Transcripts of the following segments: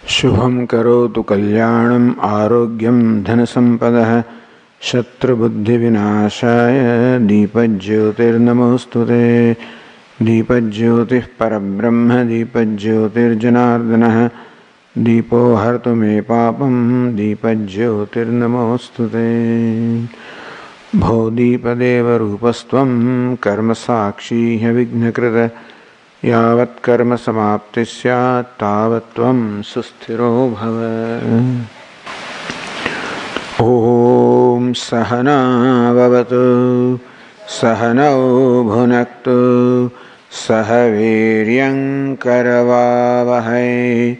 शुभं करोतु कल्याणं आरोग्यं धनसम्पदः शत्रुबुद्धिविनाशाय दीपज्योतिर्नमोऽस्तुते। दीपज्योतिः परब्रह्म दीपज्योतिर्जनार्दनः दीपो हर्तु मे पापं दीपज्योतिर्नमोऽस्तुते। भो दीपदेवरूपस्त्वं कर्मसाक्षी ह्यविघ्नकृत यावत् कर्म समाप्ति स्यात् तावत् त्वं सुस्थिरो भव। ॐ सहना भवतु सहनौ भुनक्तु सह वीर्यं करवावहै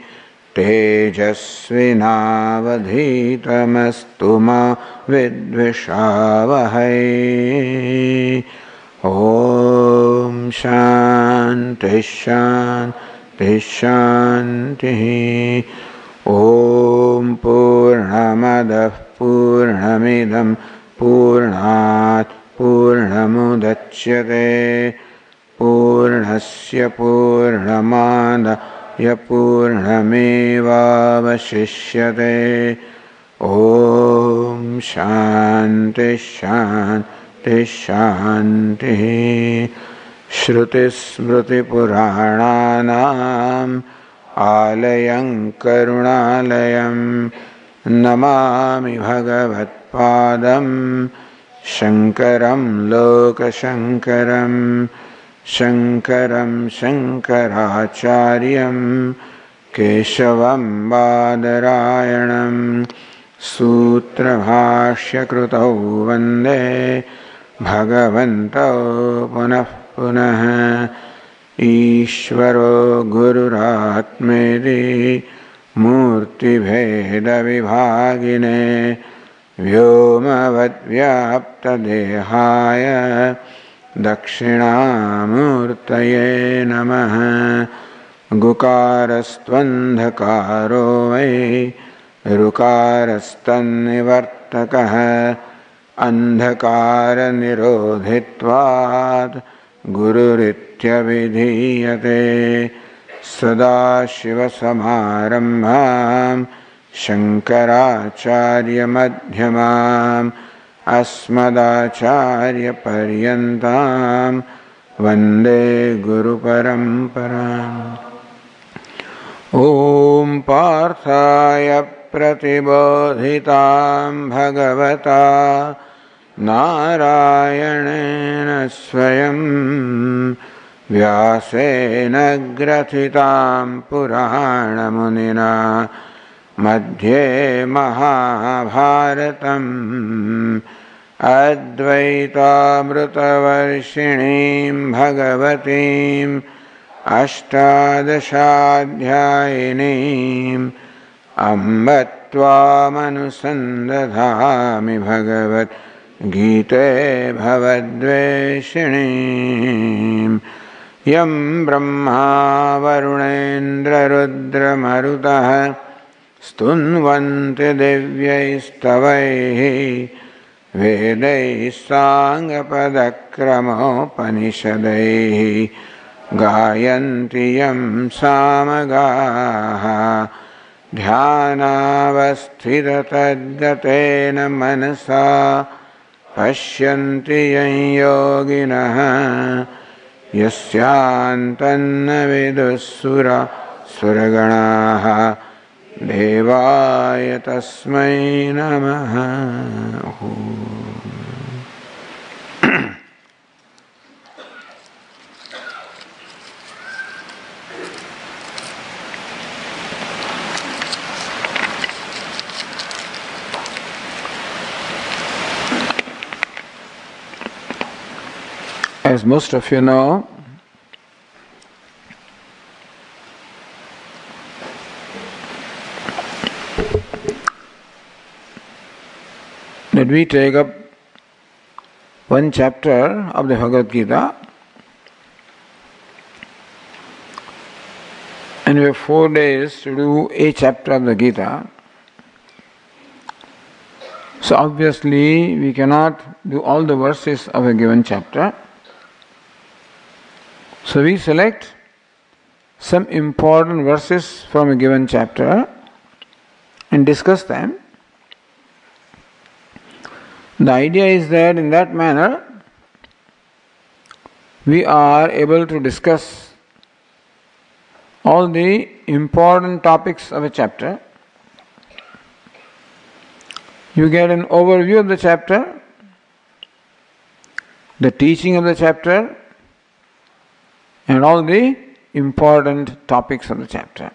तेजस्विनावधीतमस्तु मा विद्विषावहै। ॐ शान्ति शान्ति शान्तिः। ॐ पूर्णमदः पूर्णमिदं पूर्णात् पूर्णमुदच्यते पूर्णस्य पूर्णमादाय पूर्णमेवावशिष्यते। ॐ शान्ति शान्ति शान्तिः। श्रुतिस्मृतिपुराणानाम् आलयं करुणालयं नमामि भगवत्पादं शङ्करं लोकशङ्करं शङ्करं शङ्कराचार्यं केशवं बादरायणं सूत्रभाष्यकृतौ वन्दे भगवन्तौ पुनः पुनः। ईश्वरो गुरुरात्मेति मूर्तिभेदविभागिने व्योमवद्व्याप्तदेहाय दक्षिणामूर्तये नमः। गुकारस्त्वन्धकारो वै ऋकारस्तन्निवर्तकः अन्धकारनिरोधित्वात् गुरुरित्यभिधीयते। सदाशिवसमारम्भां शङ्कराचार्यमध्यमाम् अस्मदाचार्यपर्यन्तां वन्दे गुरुपरम्पराम्। ॐ पार्थाय प्रतिबोधितां भगवता नारायणेन स्वयं व्यासेन ग्रथितां पुराणमुनिना मध्ये महाभारतम् अद्वैतामृतवर्षिणीं भगवतीम् अष्टादशाध्यायिनीम् अम्ब त्वामनुसन्दधामि भगवद्गीते भवद्वेषिणीम्। यं ब्रह्मा वरुणेन्द्ररुद्रमरुतः स्तुन्वन्ति दिव्यैस्तवैः वेदैः साङ्गपदक्रमोपनिषदैः गायन्ति यं सामगाः ध्यानावस्थिततद्गतेन मनसा पश्यन्ति यं योगिनः यस्यान्तन्न विदुःसुरगणाः देवाय तस्मै नमः। As most of you know, that we take up one chapter of the Bhagavad Gita and we have 4 days to do a chapter of the Gita. So obviously we cannot do all the verses of a given chapter. So we select some important verses from a given chapter and discuss them. The idea is that in that manner we are able to discuss all the important topics of a chapter. You get an overview of the chapter, the teaching of the chapter, and all the important topics of the chapter.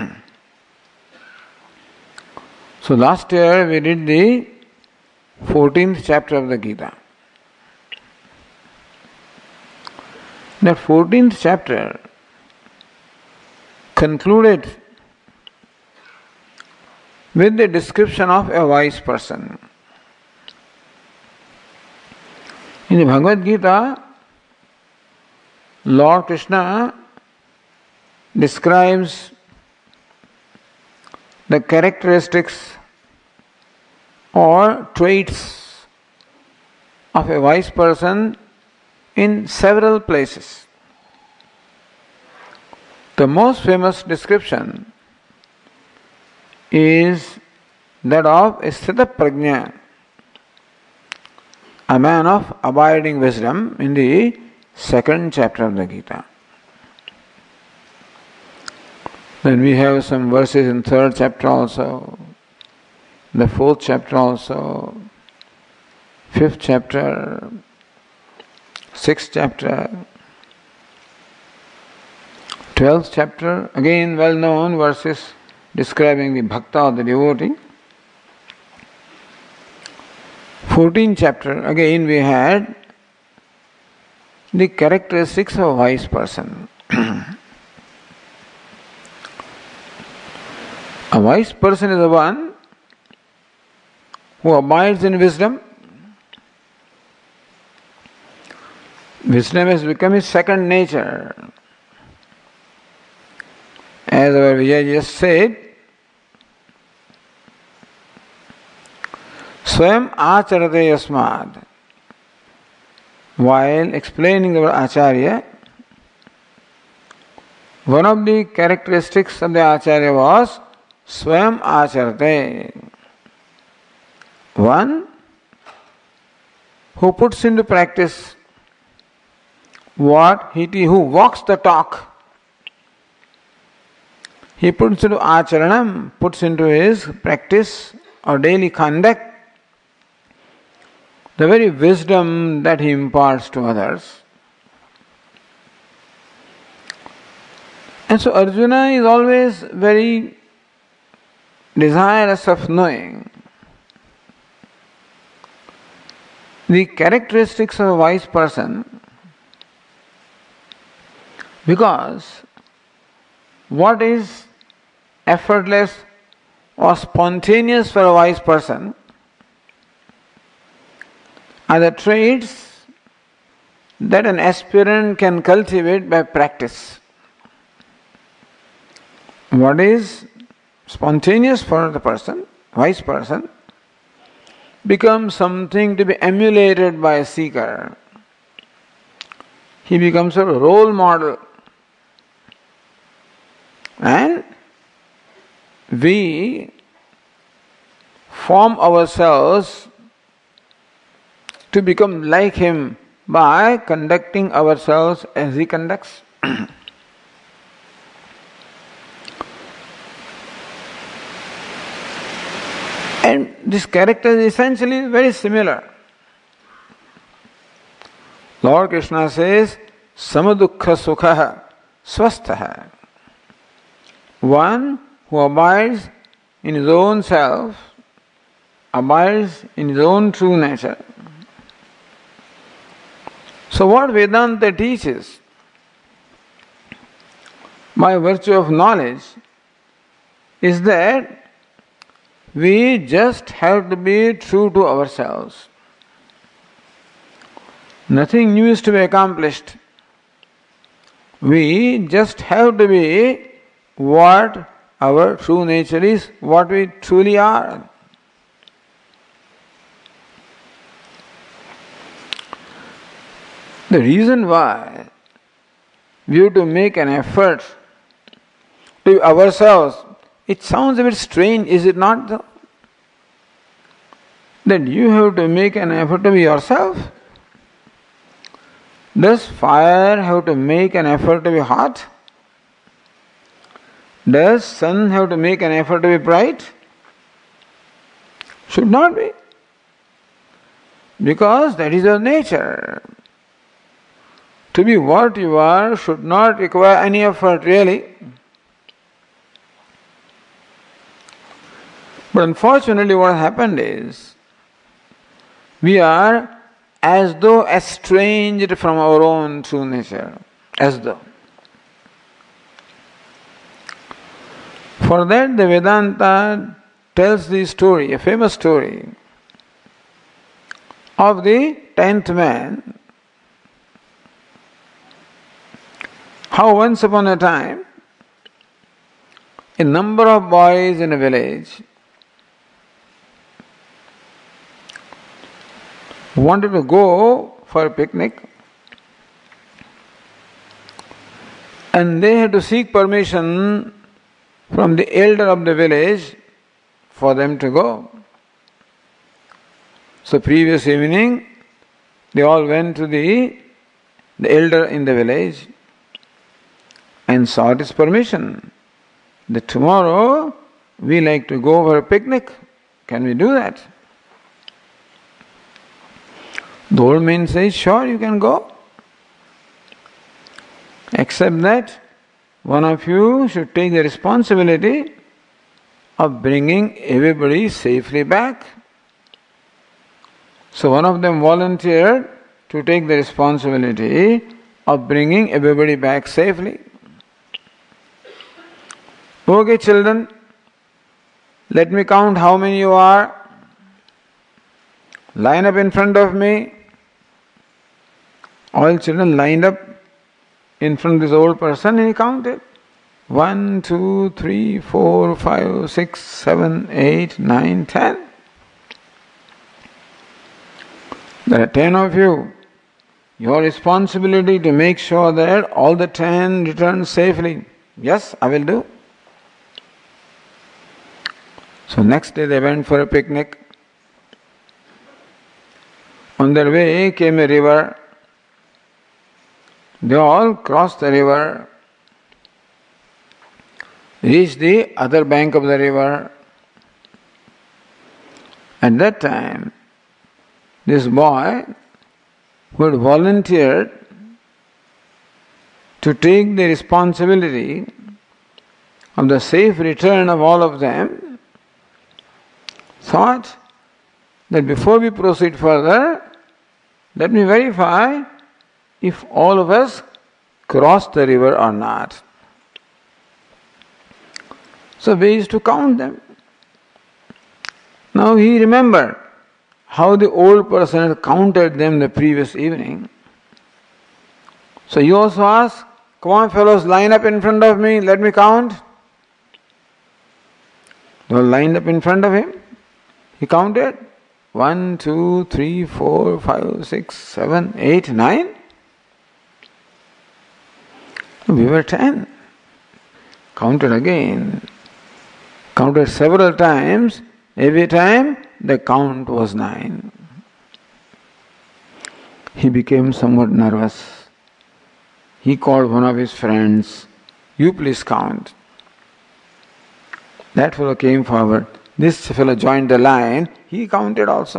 So last year we did the 14th chapter of the Gita. That 14th chapter concluded with the description of a wise person. In the Bhagavad Gita, Lord Krishna describes the characteristics or traits of a wise person in several places. The most famous description is that of Sthita Prajna, a man of abiding wisdom, in the 2nd chapter of the Gita. Then we have some verses in 3rd chapter also, the 4th chapter also, 5th chapter, 6th chapter, 12th chapter, again well known verses describing the bhakta or the devotee. 14th chapter, again we had the characteristics of a wise person. A wise person is the one who abides in wisdom. Wisdom has become his second nature. As our Vijay just said, Swayam acharate yasmad. While explaining the word Acharya, one of the characteristics of the Acharya was Swayam acharate. One who puts into practice who walks the talk. He puts into acharanam, puts into his practice or daily conduct the very wisdom that he imparts to others. And so Arjuna is always very desirous of knowing the characteristics of a wise person, because what is effortless or spontaneous for a wise person are the traits that an aspirant can cultivate by practice. What is spontaneous for the person, wise person, becomes something to be emulated by a seeker. He becomes a role model. And we form ourselves to become like him by conducting ourselves as he conducts. And this character is essentially very similar. Lord Krishna says, Samadukha sukha swastha. One who abides in his own self, abides in his own true nature. So what Vedanta teaches, by virtue of knowledge, is that we just have to be true to ourselves. Nothing new is to be accomplished. We just have to be what our true nature is, what we truly are. The reason why we have to make an effort to ourselves It sounds a bit strange, is it not though? That you have to make an effort to be yourself. Does fire have to make an effort to be hot? Does sun have to make an effort to be bright? Should not be. Because that is your nature. To be what you are should not require any effort really. But unfortunately what happened is, we are as though estranged from our own true nature. As though. For that the Vedanta tells the story, a famous story, of the 10th man. How once upon a time, a number of boys in a village wanted to go for a picnic, and they had to seek permission from the elder of the village for them to go. So previous evening, they all went to the elder in the village and sought his permission that tomorrow we like to go for a picnic. Can we do that? The old man says, sure, you can go. Except that one of you should take the responsibility of bringing everybody safely back. So one of them volunteered to take the responsibility of bringing everybody back safely. Okay, children, let me count how many you are. Line up in front of me. All children lined up in front of this old person and he counted. 1, 2, 3, 4, 5, 6, 7, 8, 9, 10. There are 10 of you. Your responsibility to make sure that all the 10 return safely. Yes, I will do. So next day they went for a picnic. On their way came a river. They all crossed the river, reached the other bank of the river. At that time, this boy who had volunteered to take the responsibility of the safe return of all of them thought that before we proceed further, let me verify if all of us cross the river or not. So we used to count them. Now he remembered how the old person had counted them the previous evening. So he also asked, come on fellows, line up in front of me, let me count. They were lined up in front of him. He counted 1, 2, 3, 4, 5, 6, 7, 8, 9. We were 10. Counted again. Counted several times. Every time the count was 9. He became somewhat nervous. He called one of his friends. You please count. That fellow came forward. This fellow joined the line. He counted also.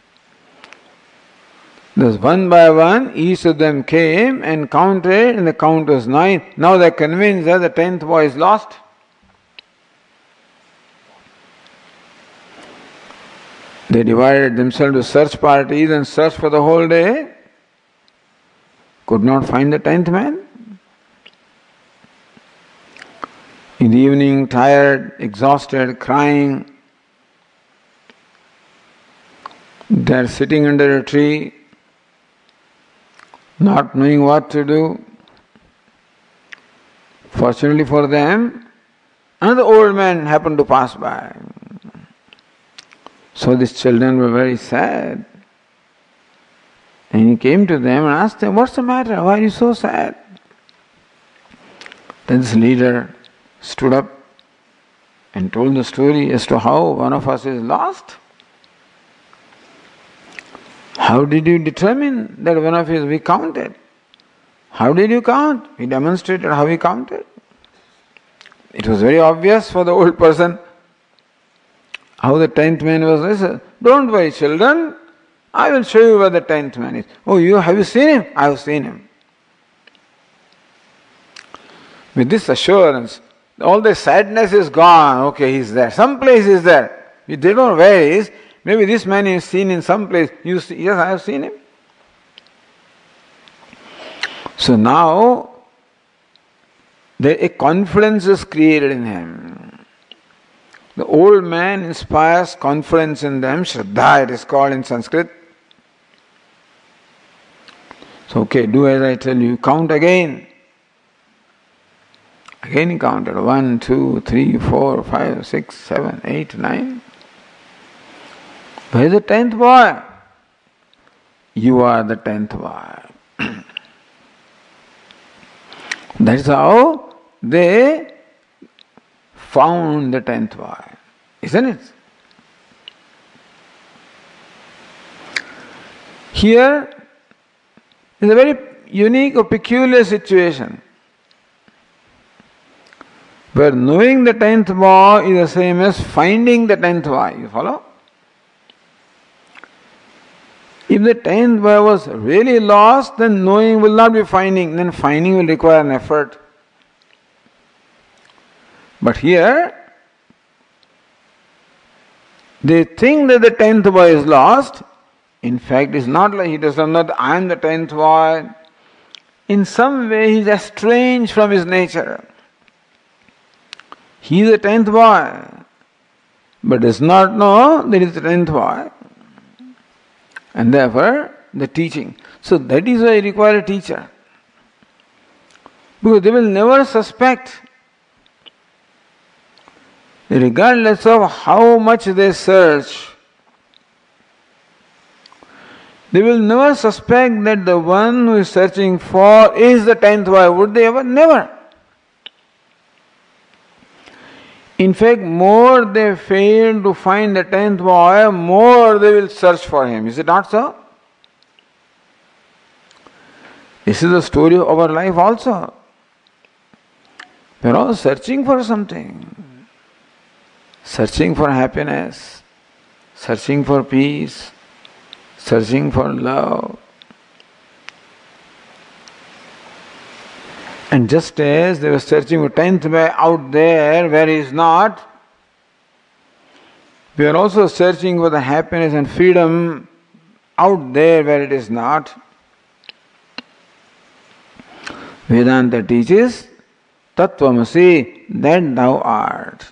Thus one by one, each of them came and counted, and the count was 9. Now they are convinced that the 10th boy is lost. They divided themselves to search parties and searched for the whole day. Could not find the 10th man. In the evening, tired, exhausted, crying, they are sitting under a tree, not knowing what to do. Fortunately for them, another old man happened to pass by. So these children were very sad. And he came to them and asked them, what's the matter? Why are you so sad? Then this leader stood up and told the story as to how one of us is lost. How did you determine that one of us we counted? How did you count? He demonstrated how he counted. It was very obvious for the old person how the 10th man was. He said, don't worry, children, I will show you where the 10th man is. Oh, have you seen him? I have seen him. With this assurance, all the sadness is gone. Okay, he's there. Some place is there. They don't know where he is. Maybe this man is seen in some place. You see, yes, I have seen him. So now, a confidence is created in him. The old man inspires confidence in them. Shraddha, it is called in Sanskrit. So, okay, do as I tell you. Count again. Again he counted. 1, 2, 3, 4, 5, 6, 7, 8, 9. Where is the 10th boy? You are the 10th boy. That is how they found the 10th boy. Isn't it? Here is a very unique or peculiar situation, where knowing the 10th boy is the same as finding the 10th boy. You follow? If the 10th boy was really lost, then knowing will not be finding. Then finding will require an effort. But here, they think that the 10th boy is lost. In fact, it's not like he does not know that I am the 10th boy. In some way, he is estranged from his nature. He is the 10th boy, but does not know that he is the 10th boy. And therefore, the teaching. So that is why I require a teacher. Because they will never suspect, regardless of how much they search, they will never suspect that the one who is searching for is the 10th boy. Would they ever? Never. In fact, more they fail to find the 10th boy, more they will search for him. Is it not so? This is the story of our life also. We are all searching for something. Searching for happiness, searching for peace, searching for love. And just as they were searching for 10th boy out there where he is not, we are also searching for the happiness and freedom out there where it is not. Vedanta teaches Tattvamasi, that thou art.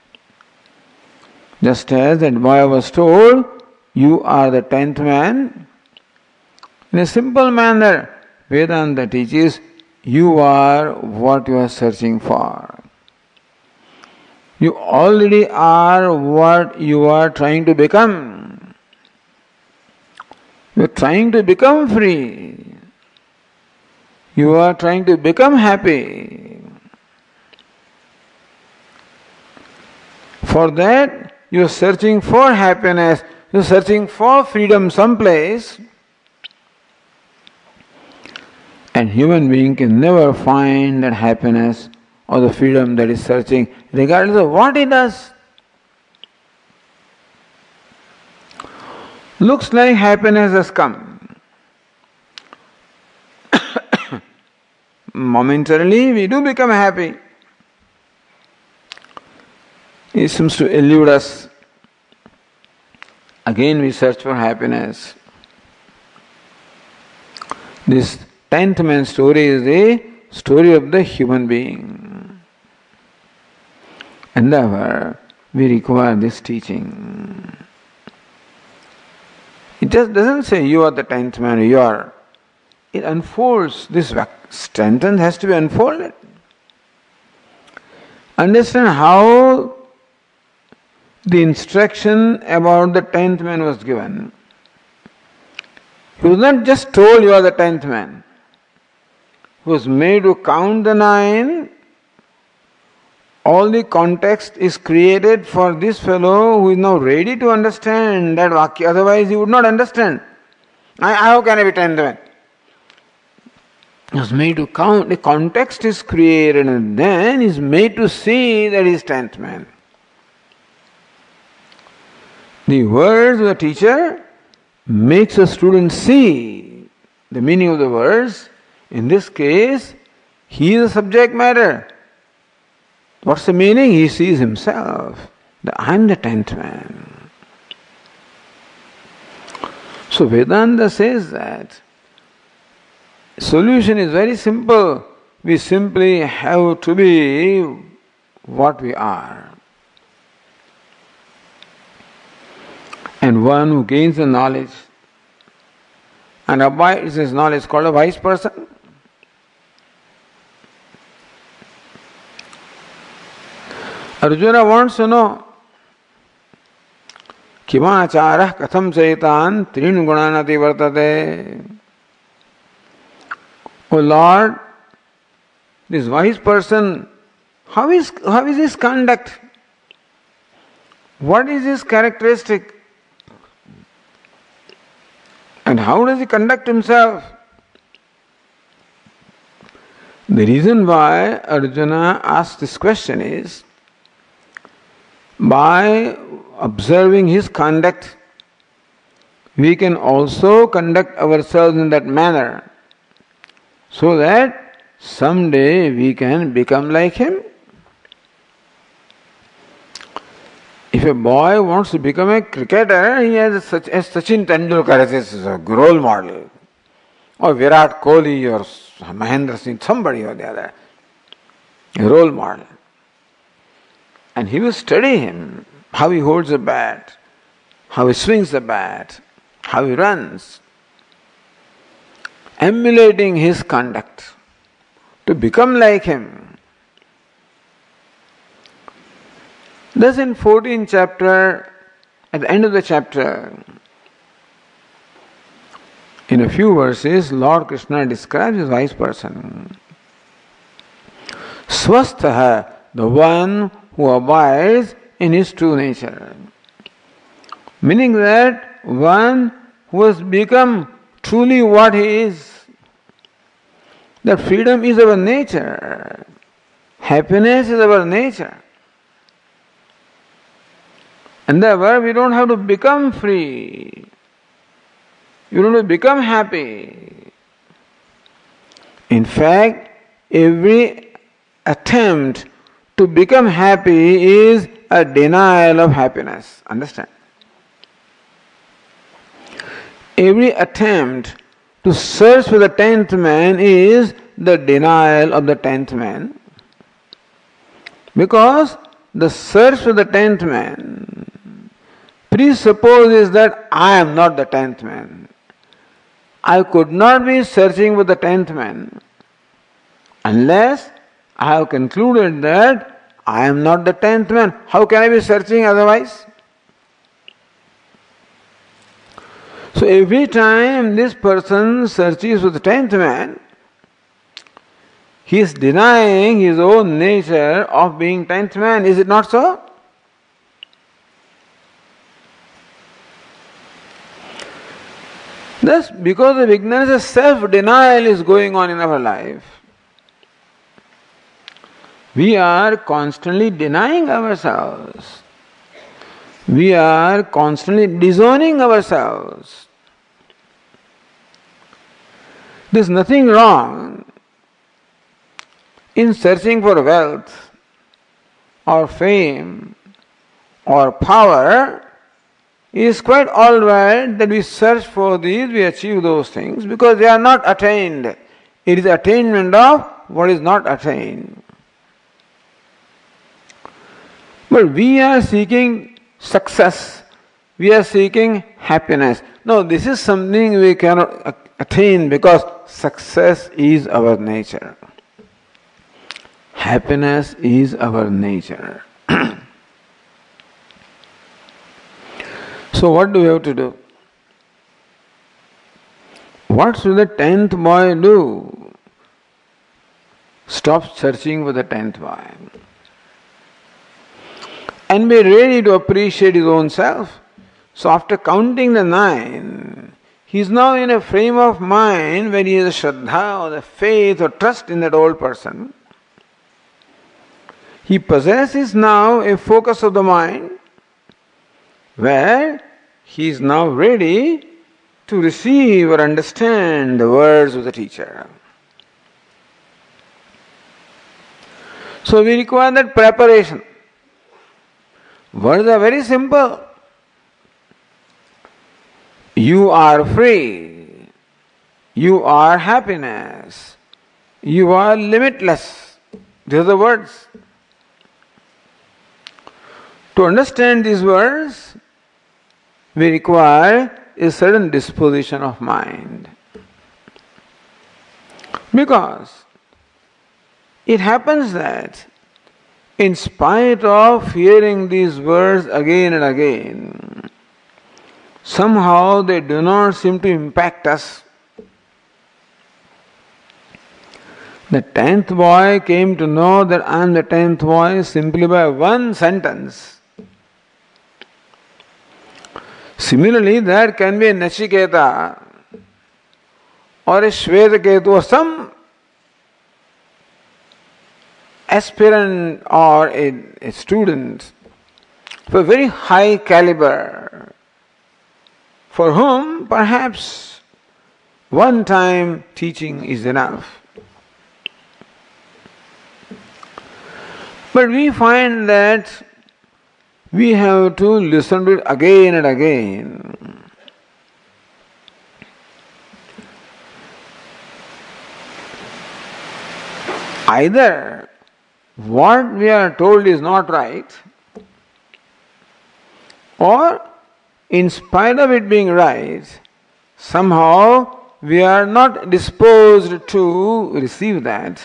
Just as that boy was told, you are the 10th man. In a simple manner, Vedanta teaches, you are what you are searching for. You already are what you are trying to become. You are trying to become free. You are trying to become happy. For that, you are searching for happiness. You are searching for freedom someplace. And human being can never find that happiness or the freedom that is searching, regardless of what he does. Looks like happiness has come. Momentarily we do become happy. It seems to elude us. Again we search for happiness. This 10th man story is the story of the human being. And therefore, we require this teaching. It just doesn't say you are the 10th man, you are. It unfolds. This sentence has to be unfolded. Understand how the instruction about the 10th man was given. He was not just told you are the 10th man. He was made to count the 9 all the context is created for this fellow who is now ready to understand that Vakya, otherwise he would not understand. How can I be 10th man? He is made to count, the context is created and then he is made to see that he is 10th man. The words of the teacher makes a student see the meaning of the words. In this case, he is the subject matter. What's the meaning? He sees himself, that I am the 10th man. So Vedanta says that solution is very simple. We simply have to be what we are. And one who gains the knowledge and abides his knowledge is called a wise person. Arjuna wants to know Kimachara katham chaitan trin gunanati vartate. Oh Lord, this wise person, how is his conduct? What is his characteristic? And how does he conduct himself? The reason why Arjuna asked this question is, by observing his conduct, we can also conduct ourselves in that manner, so that someday we can become like him. If a boy wants to become a cricketer, he has such as Sachin Tendulkar as his role model, or Virat Kohli or Mahendra Singh, somebody or the other, a role model. And he will study him, how he holds the bat, how he swings the bat, how he runs, emulating his conduct to become like him. Thus in 14th chapter, at the end of the chapter, in a few verses, Lord Krishna describes his wise person. Swastha, the one who abides in his true nature. Meaning that one who has become truly what he is. That freedom is our nature. Happiness is our nature. And therefore we don't have to become free. You don't have to become happy. In fact, every attempt to become happy is a denial of happiness. Understand? Every attempt to search for the 10th man is the denial of the 10th man. Because the search for the 10th man presupposes that I am not the 10th man. I could not be searching for the 10th man unless I have concluded that I am not the 10th man. How can I be searching otherwise? So every time this person searches for the 10th man, he is denying his own nature of being 10th man. Is it not so? Thus, because of ignorance, self-denial is going on in our life. We are constantly denying ourselves. We are constantly disowning ourselves. There is nothing wrong in searching for wealth or fame or power. It is quite alright that we search for these, we achieve those things because they are not attained. It is attainment of what is not attained. But we are seeking success. We are seeking happiness. No, this is something we cannot attain because success is our nature. Happiness is our nature. So what do we have to do? What should the 10th boy do? Stop searching for the 10th boy. and be ready to appreciate his own self. So after counting the 9, he is now in a frame of mind where he has a shraddha or the faith or trust in that old person. He possesses now a focus of the mind where he is now ready to receive or understand the words of the teacher. So we require that preparation. Words are very simple. You are free. You are happiness. You are limitless. These are the words. To understand these words, we require a certain disposition of mind. Because it happens that in spite of hearing these words again and again, somehow they do not seem to impact us. The 10th boy came to know that I am the 10th boy simply by one sentence. Similarly, there can be a Nachiketa or a Shvetaketu or some aspirant or a student of a very high caliber for whom perhaps one time teaching is enough. But we find that we have to listen to it again and again. Either what we are told is not right, or in spite of it being right, somehow we are not disposed to receive that.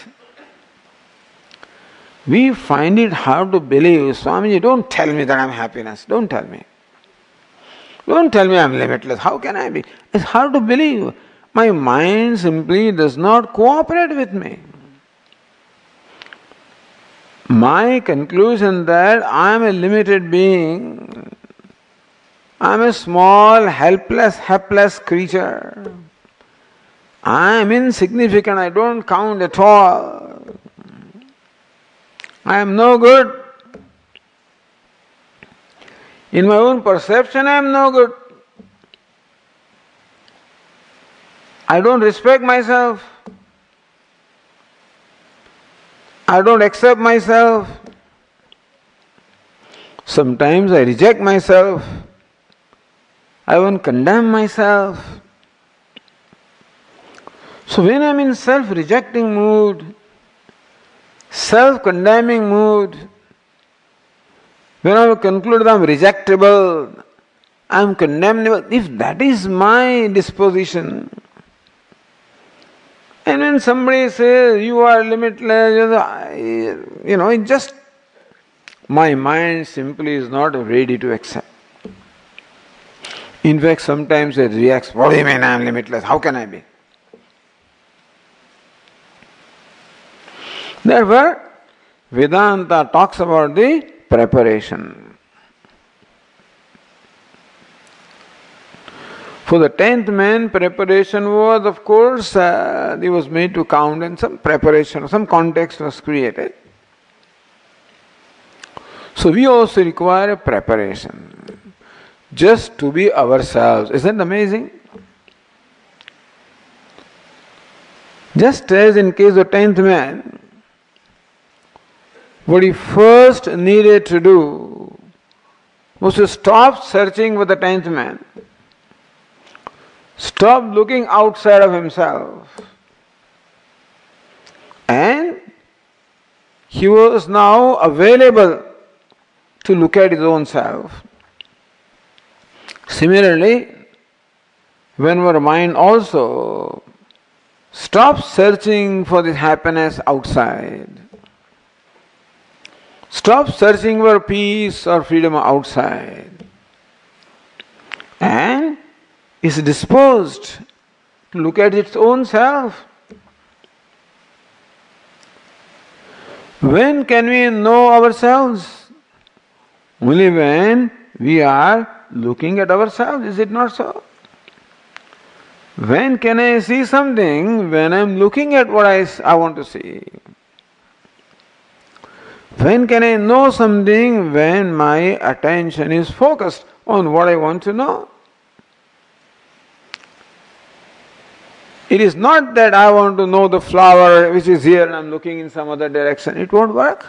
We find it hard to believe. Swamiji, don't tell me that I am happiness. Don't tell me. Don't tell me I am limitless. How can I be? It's hard to believe. My mind simply does not cooperate with me. My conclusion that I am a limited being, I am a small, helpless, hapless creature. I am insignificant. I don't count at all. I am no good. In my own perception, I am no good. I don't respect myself. I don't accept myself. Sometimes I reject myself. I won't condemn myself. So when I am in self-rejecting mood, self-condemning mood, when I conclude that I am rejectable, I am condemnable, if that is my disposition, and when somebody says you are limitless, it just, my mind simply is not ready to accept. In fact, sometimes it reacts, what do you mean I am limitless? How can I be? Therefore, Vedanta talks about the preparation. For the 10th man, preparation was, of course, he was made to count and some preparation, some context was created. So we also require a preparation, just to be ourselves. Isn't it amazing? Just as in case of the 10th man, what he first needed to do was to stop searching for the 10th man. Stop looking outside of himself. And he was now available to look at his own self. Similarly, when our mind also stops searching for this happiness outside, stop searching for peace or freedom outside, and is disposed to look at its own self. When can we know ourselves? only when we are looking at ourselves, is it not so? When can I see something? When I am looking at what I want to see. When can I know something? When my attention is focused on what I want to know. It is not that I want to know the flower which is here and I am looking in some other direction. It won't work.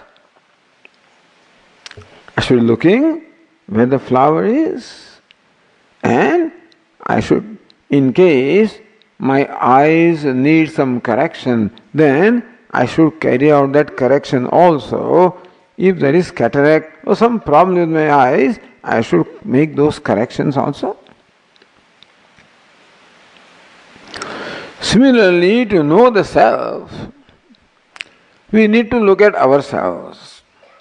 I should be looking where the flower is. And I should, in case my eyes need some correction, then I should carry out that correction also. If there is cataract or some problem with my eyes, I should make those corrections also. Similarly, to know the self, we need to look at ourselves.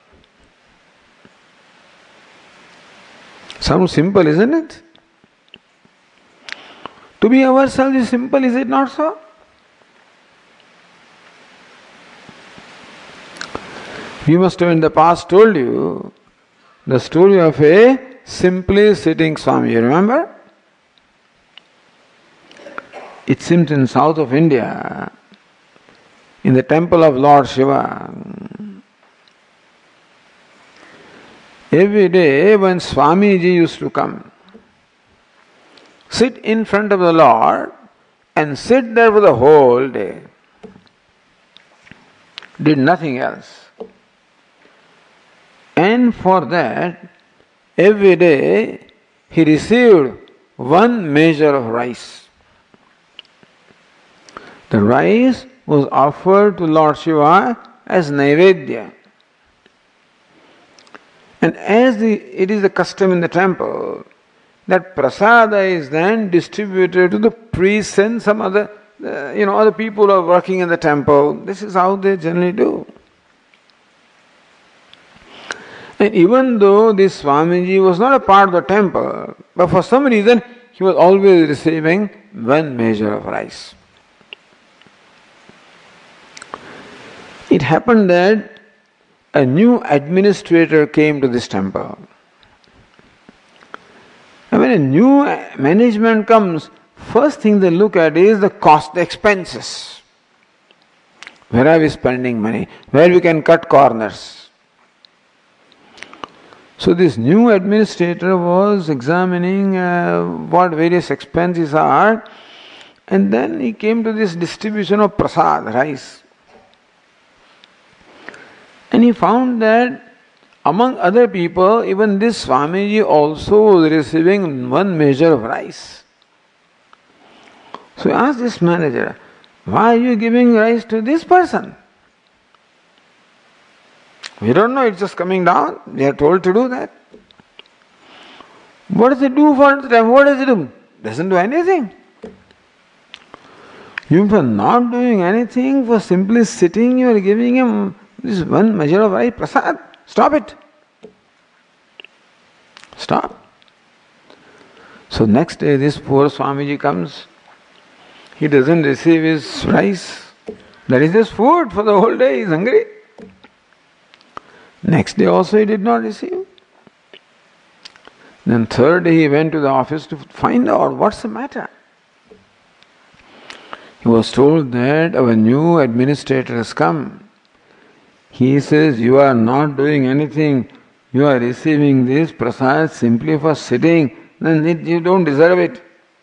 Sounds simple, isn't it? To be ourselves is simple, is it not so? We must have in the past told you the story of a simply sitting Swami. You remember? It seems in south of India, in the temple of Lord Shiva. Every day when Swamiji used to come, sit in front of the Lord and sit there for the whole day. Did nothing else. And for that, every day he received one measure of rice. The rice was offered to Lord Shiva as Naivedya. And as it is the custom in the temple, that prasada is then distributed to the priests and some other, other people who are working in the temple. This is how they generally do. And even though this Swamiji was not a part of the temple, but for some reason he was always receiving one measure of rice. It happened that a new administrator came to this temple. And when a new management comes, first thing they look at is the cost, the expenses. Where are we spending money? Where we can cut corners? So this new administrator was examining what various expenses are, and then he came to this distribution of prasad, rice. And he found that among other people, even this Swamiji also was receiving one measure of rice. So he asked this manager, why are you giving rice to this person? We don't know, it's just coming down. We are told to do that. What does it do for them? What does it do? Doesn't do anything. You for not doing anything, for simply sitting, you are giving him this one measure of rice, prasad. Stop it. Stop. So next day this poor Swamiji comes. He doesn't receive his rice. That is his food for the whole day. He is hungry. Next day also he did not receive. Then third day he went to the office to find out what's the matter. He was told that our new administrator has come. He says, you are not doing anything. You are receiving this prasad simply for sitting. Then you don't deserve it.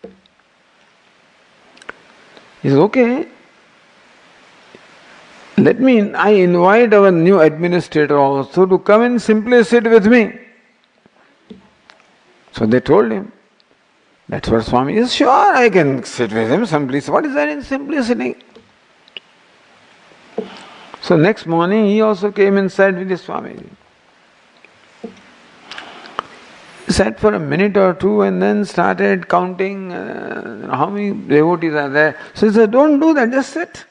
He says, okay. I invite our new administrator also to come and simply sit with me. So they told him. That's what Swami is. Sure, I can sit with him simply. What is there in simply sitting? So next morning he also came and sat with his Swamiji. Sat for a minute or two and then started counting how many devotees are there. So he said, don't do that, just sit.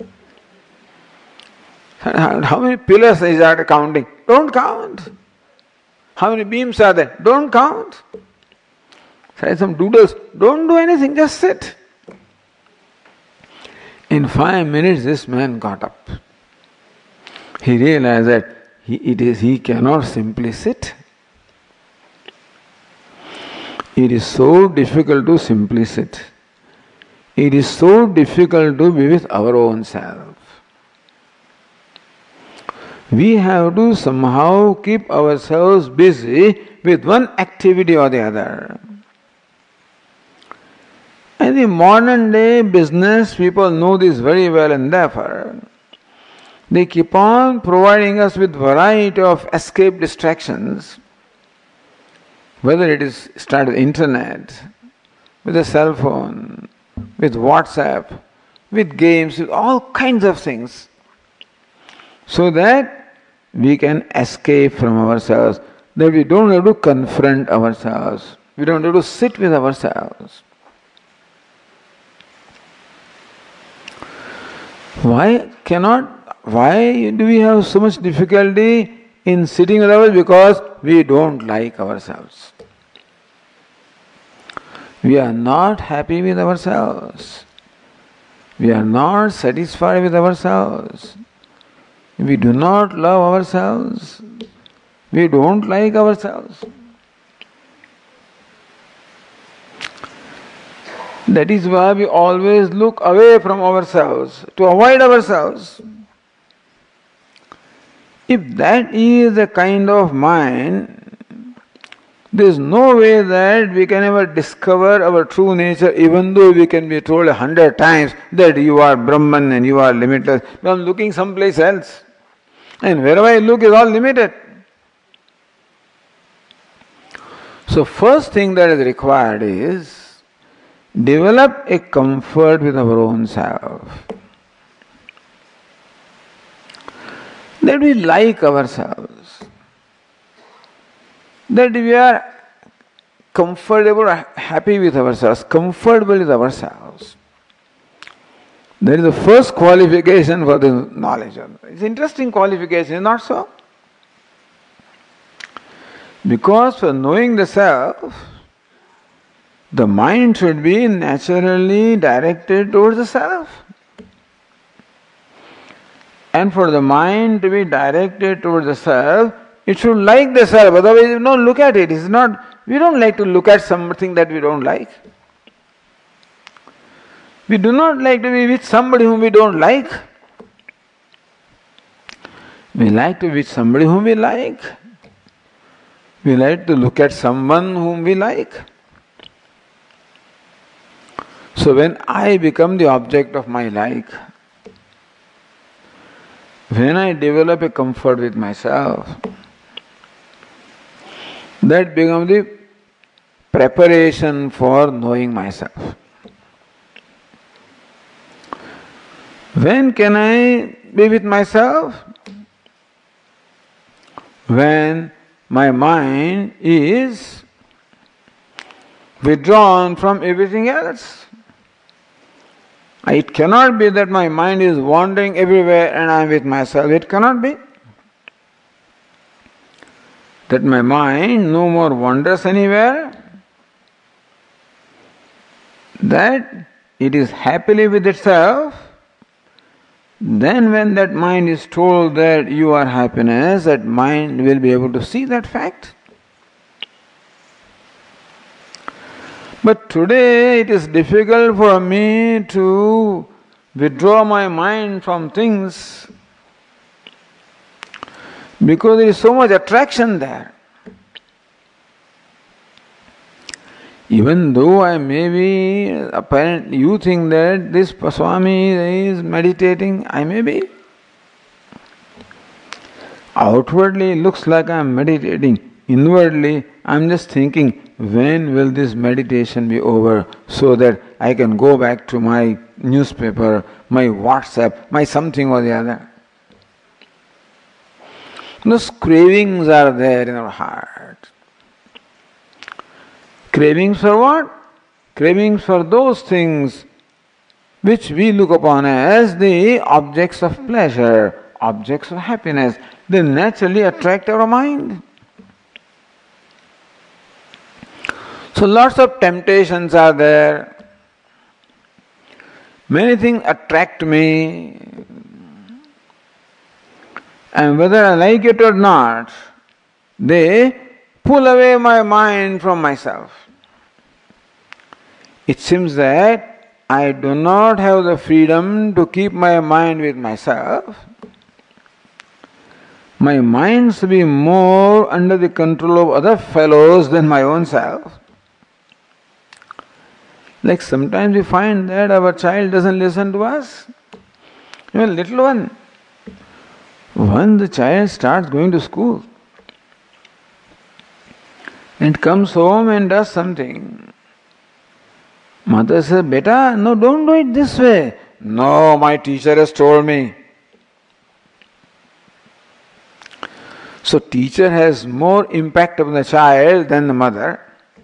How many pillars is that counting? Don't count. How many beams are there? Don't count. Say some doodles. Don't do anything, just sit. In 5 minutes this man got up. He realized that he cannot simply sit. It is so difficult to simply sit. It is so difficult to be with our own self. We have to somehow keep ourselves busy with one activity or the other. And the modern day business people know this very well, and therefore they keep on providing us with variety of escape distractions, whether it is start with internet, with a cell phone, with WhatsApp, with games, with all kinds of things, so that we can escape from ourselves, that we don't have to confront ourselves, we don't have to sit with ourselves. Why do we have so much difficulty in sitting with ourselves? Because we don't like ourselves. We are not happy with ourselves. We are not satisfied with ourselves. We do not love ourselves. We don't like ourselves. That is why we always look away from ourselves, to avoid ourselves. If that is the kind of mind, there is no way that we can ever discover our true nature, even though we can be told 100 times that you are Brahman and you are limitless. I am looking someplace else. And wherever I look is all limited. So first thing that is required is develop a comfort with our own self. That we like ourselves. That we are comfortable, happy with ourselves, comfortable with ourselves. That is the first qualification for the knowledge. It's an interesting qualification, not so? Because for knowing the self, the mind should be naturally directed towards the self. And for the mind to be directed towards the self, it should like the self, otherwise you don't look at it. We don't like to look at something that we don't like. We do not like to be with somebody whom we don't like. We like to be with somebody whom we like. We like to look at someone whom we like. So when I become the object of my like, when I develop a comfort with myself, that becomes the preparation for knowing myself. When can I be with myself? When my mind is withdrawn from everything else. It cannot be that my mind is wandering everywhere and I am with myself. It cannot be. That my mind no more wanders anywhere. That it is happily with itself. Then when that mind is told that you are happiness, that mind will be able to see that fact. But today it is difficult for me to withdraw my mind from things because there is so much attraction there. Even though I may be apparent, you think that this Swami is meditating, I may be. Outwardly it looks like I am meditating. Inwardly I am just thinking, when will this meditation be over so that I can go back to my newspaper, my WhatsApp, my something or the other. Those cravings are there in our heart. Cravings for what? Cravings for those things which we look upon as the objects of pleasure, objects of happiness. They naturally attract our mind. So lots of temptations are there. Many things attract me. And whether I like it or not, they pull away my mind from myself. it seems that I do not have the freedom to keep my mind with myself. My mind should be more under the control of other fellows than my own self. Like sometimes we find that our child doesn't listen to us. Even little one. When the child starts going to school and comes home and does something, mother says, "Beta, no, don't do it this way." "No, my teacher has told me." So teacher has more impact on the child than the mother.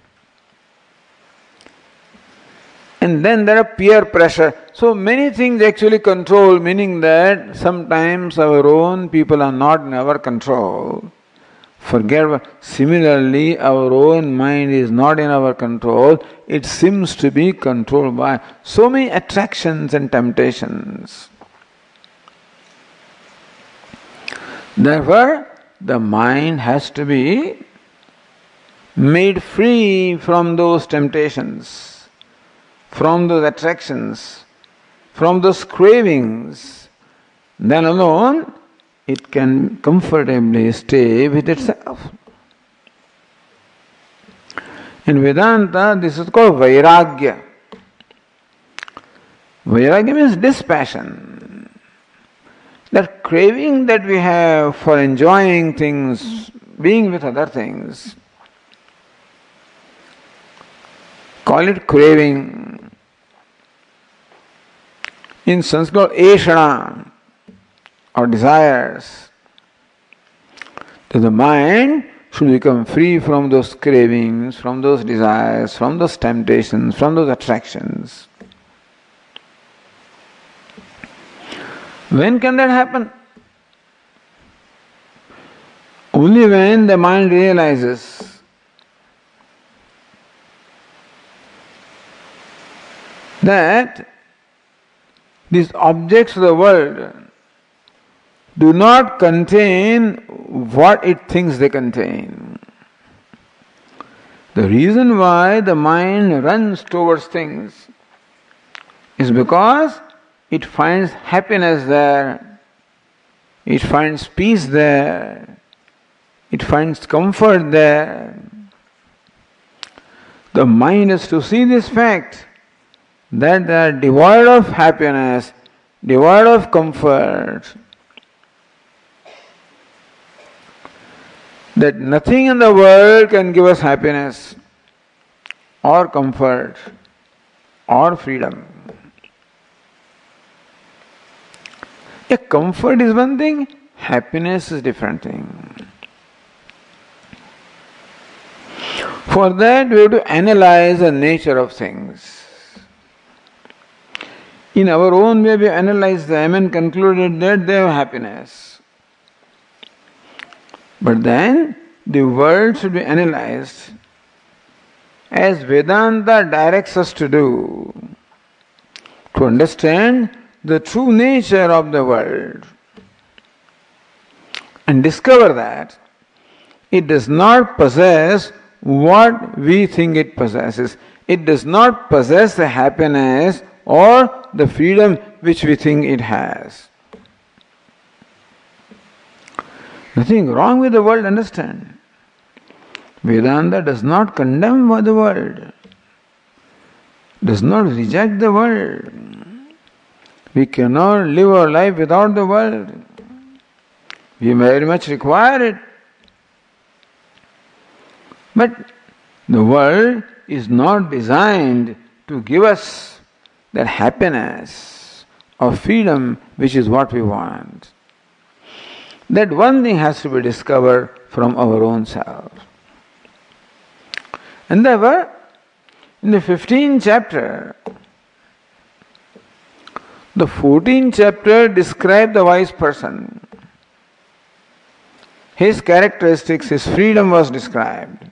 And then there are peer pressure. So many things actually control, meaning that sometimes our own people are not in our control. Forget. Similarly, our own mind is not in our control. It seems to be controlled by so many attractions and temptations. Therefore, the mind has to be made free from those temptations, from those attractions, from those cravings. Then alone it can comfortably stay with itself. In Vedanta, this is called Vairagya. Vairagya means dispassion. That craving that we have for enjoying things, being with other things, call it craving. In Sanskrit, eshana, or desires. So the mind should become free from those cravings, from those desires, from those temptations, from those attractions. When can that happen? Only when the mind realizes that these objects of the world do not contain what it thinks they contain. The reason why the mind runs towards things is because it finds happiness there, it finds peace there, it finds comfort there. The mind is to see this fact that they are devoid of happiness, devoid of comfort, that nothing in the world can give us happiness or comfort or freedom. A comfort is one thing, happiness is a different thing. For that we have to analyze the nature of things. In our own way we analyze them and concluded that they have happiness. But then the world should be analyzed as Vedanta directs us to do, to understand the true nature of the world and discover that it does not possess what we think it possesses. It does not possess the happiness or the freedom which we think it has. Nothing wrong with the world, understand. Vedanta does not condemn the world, does not reject the world. We cannot live our life without the world. We very much require it. But the world is not designed to give us that happiness or freedom which is what we want. That one thing has to be discovered from our own self. And therefore, in the 15th chapter, the 14th chapter describes the wise person. His characteristics, his freedom was described.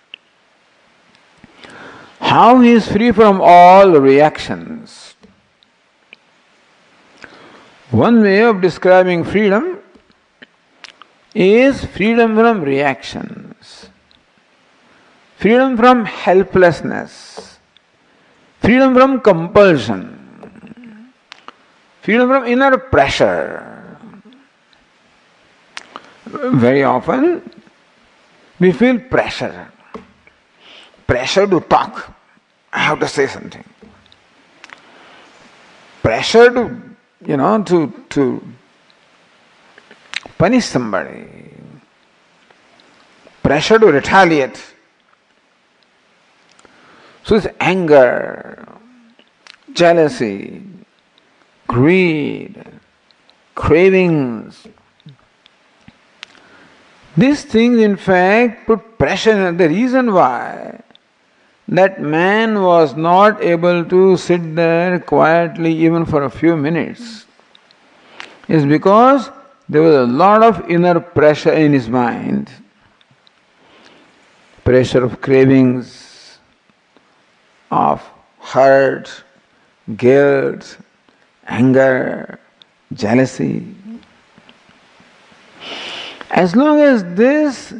How he is free from all reactions. One way of describing freedom is freedom from reactions, freedom from helplessness, Freedom from compulsion. Freedom from inner pressure. Very often we feel pressure. Pressure to talk. I have to say something. Pressure to punish somebody. Pressure to retaliate. So it's anger, jealousy, greed, cravings. These things in fact put pressure. The reason why that man was not able to sit there quietly even for a few minutes is because there was a lot of inner pressure in his mind. Pressure of cravings, of hurt, guilt, anger, jealousy. As long as this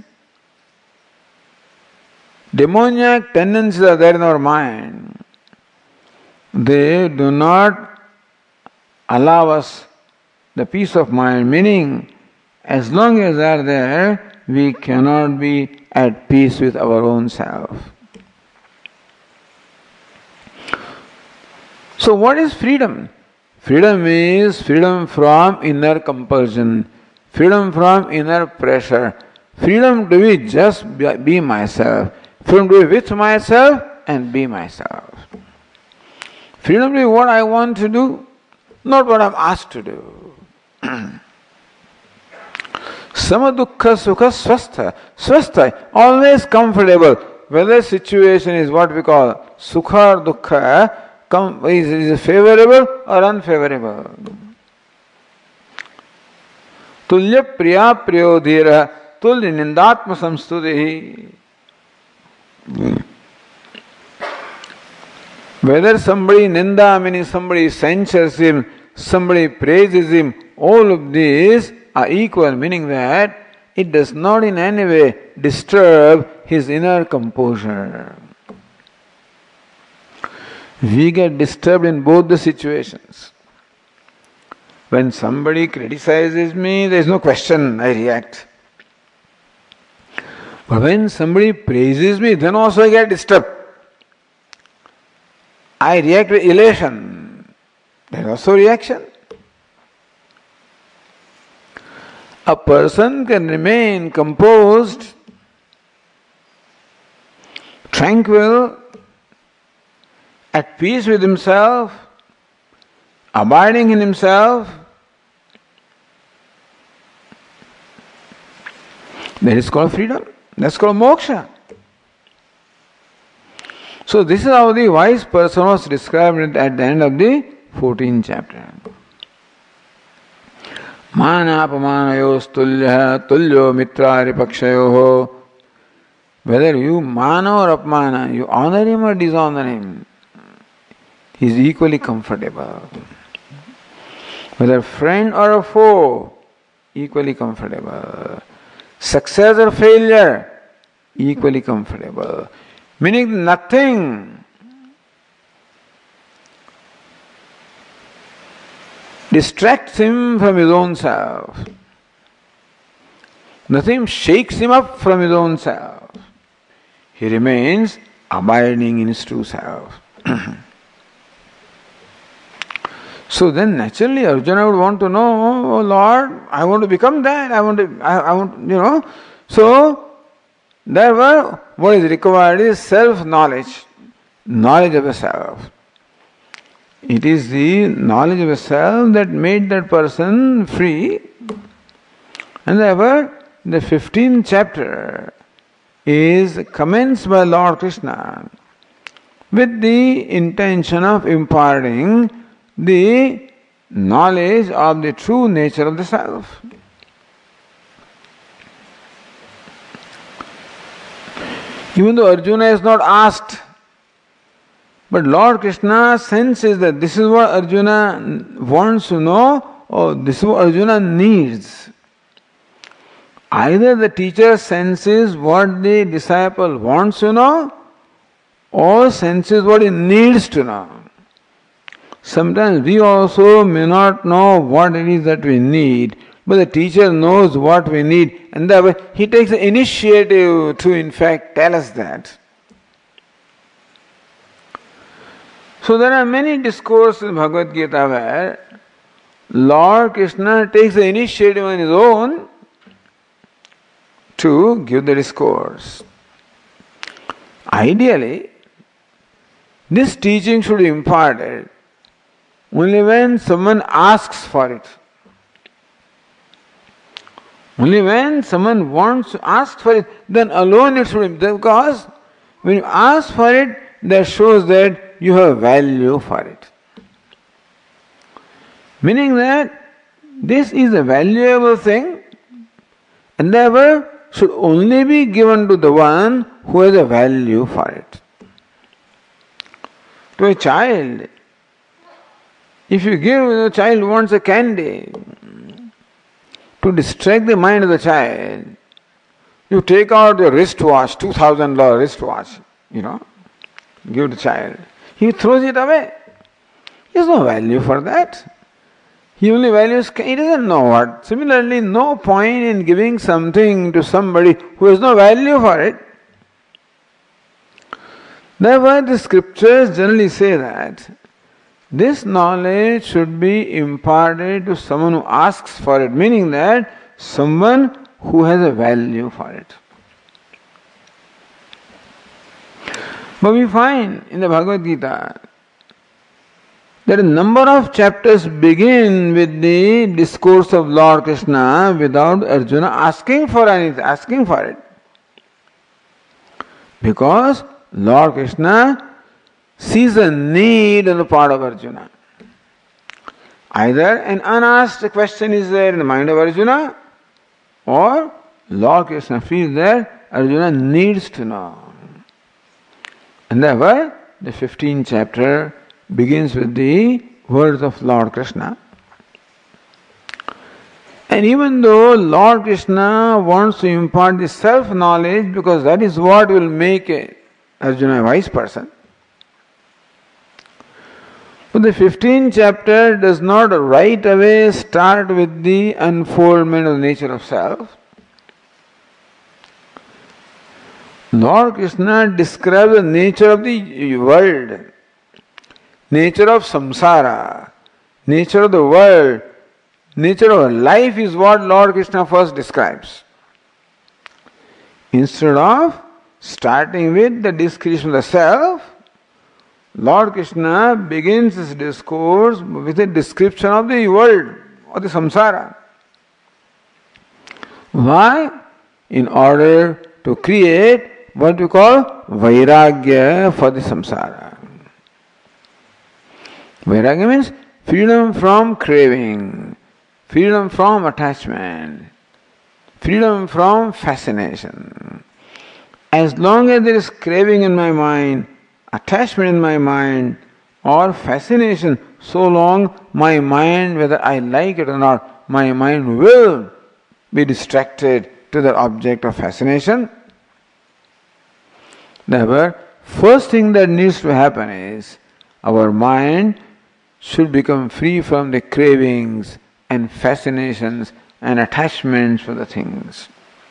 demoniac tendencies are there in our mind, they do not allow us the peace of mind, meaning as long as they are there, we cannot be at peace with our own self. So what is freedom? Freedom is freedom from inner compulsion, freedom from inner pressure, freedom to be just be myself, freedom to be with myself and be myself. Freedom to be what I want to do, not what I'm asked to do. Samadukha sukha swastha. Swastha, always comfortable. Whether situation is what we call sukha or dukkha, is favorable or unfavorable. Tulya priya priyodhira tulya nindatma samstuti. Whether somebody ninda, meaning somebody censures him, somebody praises him, all of these are equal, meaning that it does not in any way disturb his inner composure. We get disturbed in both the situations. When somebody criticizes me, there is no question, I react. But when somebody praises me, then also I get disturbed. I react with elation. There is also reaction. A person can remain composed, tranquil, at peace with himself, abiding in himself. That is called freedom. That's called moksha. So this is how the wise person was described at the end of the 14th chapter. Manapamanayo's tulya tulyo mitrari pakshayoho. Whether you mana or apmana, you honor him or dishonor him, he is equally comfortable. Whether friend or a foe, equally comfortable. Success or failure, equally comfortable. Meaning nothing distracts him from his own self. Nothing shakes him up from his own self. He remains abiding in his true self. So then naturally Arjuna would want to know, oh Lord, I want to become that, I want, So, therefore, what is required is self-knowledge, knowledge of the self. It is the knowledge of the self that made that person free. And therefore, the 15th chapter is commenced by Lord Krishna with the intention of imparting the knowledge of the true nature of the self. Even though Arjuna is not asked, but Lord Krishna senses that this is what Arjuna wants to know, or this is what Arjuna needs. Either the teacher senses what the disciple wants to know, all senses what it needs to know. Sometimes we also may not know what it is that we need, but the teacher knows what we need, and therefore he takes the initiative to in fact tell us that. So there are many discourses in Bhagavad Gita where Lord Krishna takes the initiative on his own to give the discourse. Ideally, this teaching should be imparted only when someone asks for it. Only when someone wants to ask for it, then alone it should be. Because when you ask for it, that shows that you have value for it. Meaning that this is a valuable thing and therefore should only be given to the one who has a value for it. To a child, if you give the child wants a candy, to distract the mind of the child, you take out your wristwatch, $2,000 wristwatch, give the child. He throws it away. He has no value for that. He only values, he doesn't know what. Similarly, no point in giving something to somebody who has no value for it. Therefore, the scriptures generally say that this knowledge should be imparted to someone who asks for it, meaning that someone who has a value for it. But we find in the Bhagavad Gita that a number of chapters begin with the discourse of Lord Krishna without Arjuna asking for it. Because Lord Krishna sees a need on the part of Arjuna. Either an unasked question is there in the mind of Arjuna, or Lord Krishna feels that Arjuna needs to know. And therefore, the 15th chapter begins with the words of Lord Krishna. And even though Lord Krishna wants to impart the self-knowledge, because that is what will make Arjuna a wise person, but the 15th chapter does not right away start with the unfoldment of the nature of self. Lord Krishna describes the nature of the world, nature of samsara, nature of the world, nature of life is what Lord Krishna first describes. Instead of starting with the description of the self, Lord Krishna begins his discourse with a description of the world, or the samsara. Why? In order to create what we call vairagya for the samsara. Vairagya means freedom from craving, freedom from attachment, freedom from fascination. As long as there is craving in my mind, attachment in my mind, or fascination, so long my mind, whether I like it or not, my mind will be distracted to the object of fascination. Therefore, first thing that needs to happen is our mind should become free from the cravings and fascinations and attachments for the things.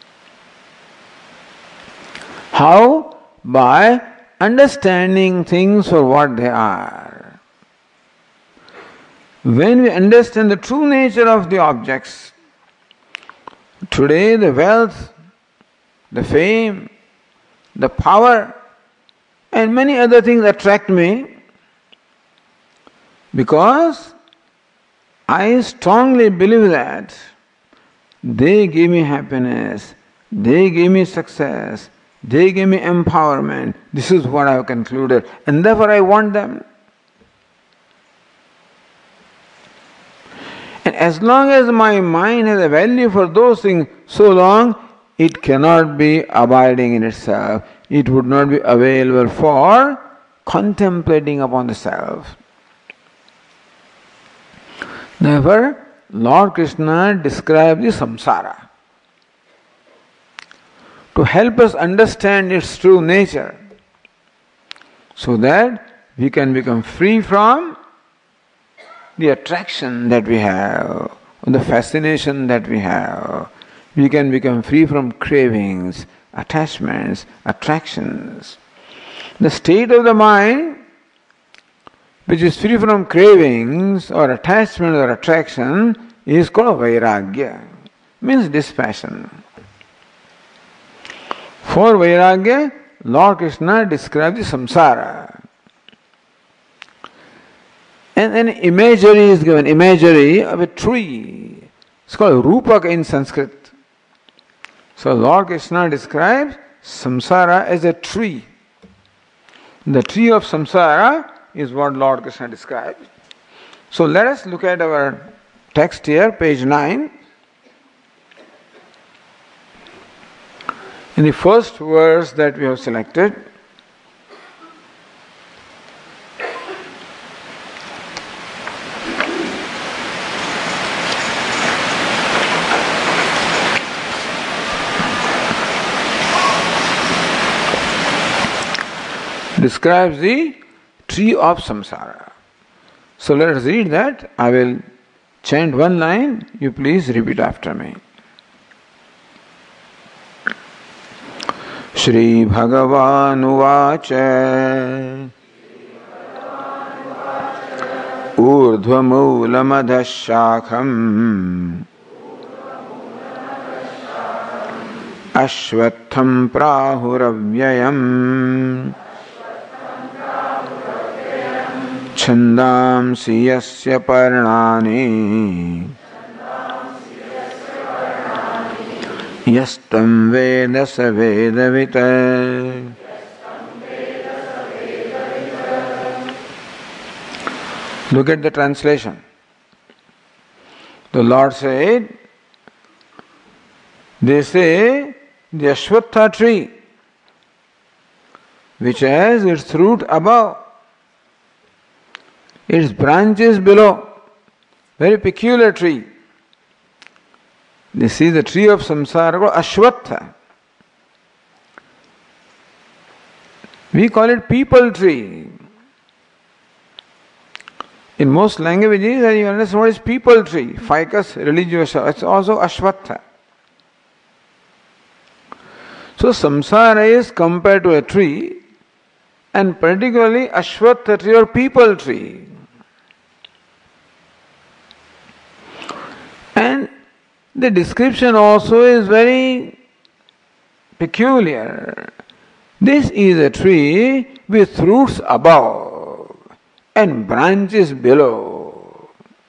How? By understanding things for what they are. When we understand the true nature of the objects, today the wealth, the fame, the power, and many other things attract me because I strongly believe that they give me happiness, they give me success, they give me empowerment. This is what I have concluded, and therefore I want them. And as long as my mind has a value for those things, so long it cannot be abiding in itself. It would not be available for contemplating upon the self. Therefore, Lord Krishna describes the samsara to help us understand its true nature. so that we can become free from the attraction that we have, the fascination that we have. We can become free from cravings, attachments, attractions. The state of the mind which is free from cravings or attachment or attraction is called vairagya, means dispassion. For vairagya, Lord Krishna describes the samsara. And an imagery is given, imagery of a tree. It's called Rupaka in Sanskrit. So Lord Krishna describes samsara as a tree. The tree of samsara is what Lord Krishna describes. So let us look at our text here, page 9. In the first verse that we have selected, describes the tree of samsara. So let us read that. I will chant one line, you please repeat after me. Shri Bhagavan Uvacha Urdhvamulamadash-shakham Ashvatham Prahuravyayam Chandamsi yasya parnani Yastam Veda sa Vedavita. Look at the translation. The Lord said, they say the Ashwatha tree, which has its root above, its branches below, very peculiar tree. This is the tree of samsara called Ashwatha. We call it people tree. In most languages, you understand what is people tree. Ficus religiosa, it's also Ashwatha. So samsara is compared to a tree, and particularly Ashwatha tree or people tree. And the description also is very peculiar. This is a tree with roots above and branches below.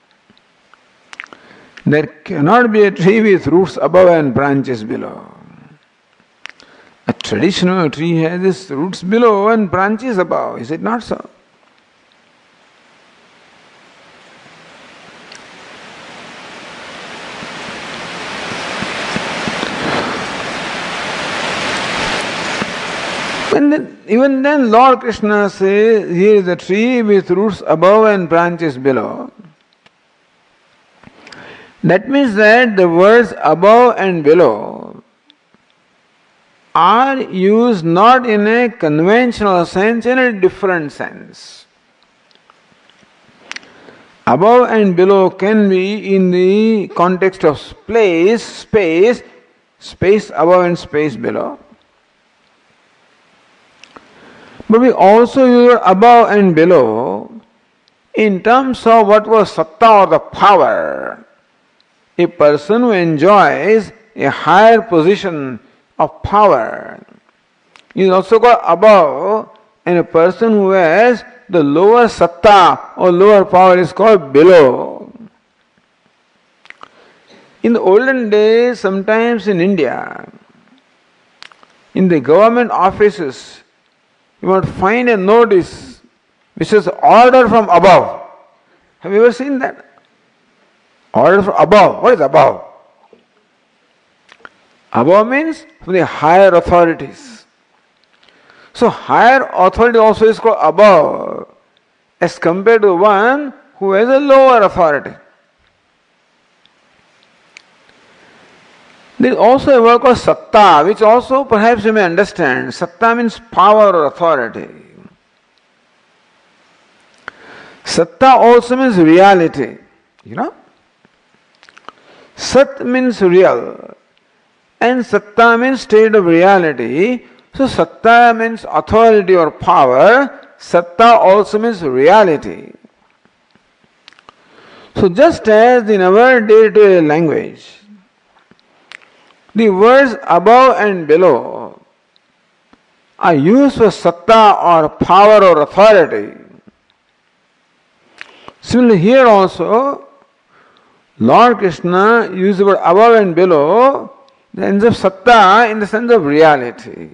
There cannot be a tree with roots above and branches below. A traditional tree has its roots below and branches above. Is it not so? Even then Lord Krishna says, here is a tree with roots above and branches below. That means that the words above and below are used not in a conventional sense, in a different sense. Above and below can be in the context of space above and space below. But we also use above and below in terms of what was satta or the power. A person who enjoys a higher position of power is also called above, and a person who has the lower satta or lower power is called below. In the olden days, sometimes in India, in the government offices, you might find a notice which says order from above. Have you ever seen that? Order from above. What is above? Above means from the higher authorities. So higher authority also is called above as compared to one who has a lower authority. There is also a word called satta, which also perhaps you may understand. Satta means power or authority. Satta also means reality. You know? Sat means real. And Satta means state of reality. So Satta means authority or power. Satta also means reality. So just as in our day-to-day language, the words above and below are used for Satta or power or authority. Similarly here also, Lord Krishna used the word above and below in the sense of Satta in the sense of reality.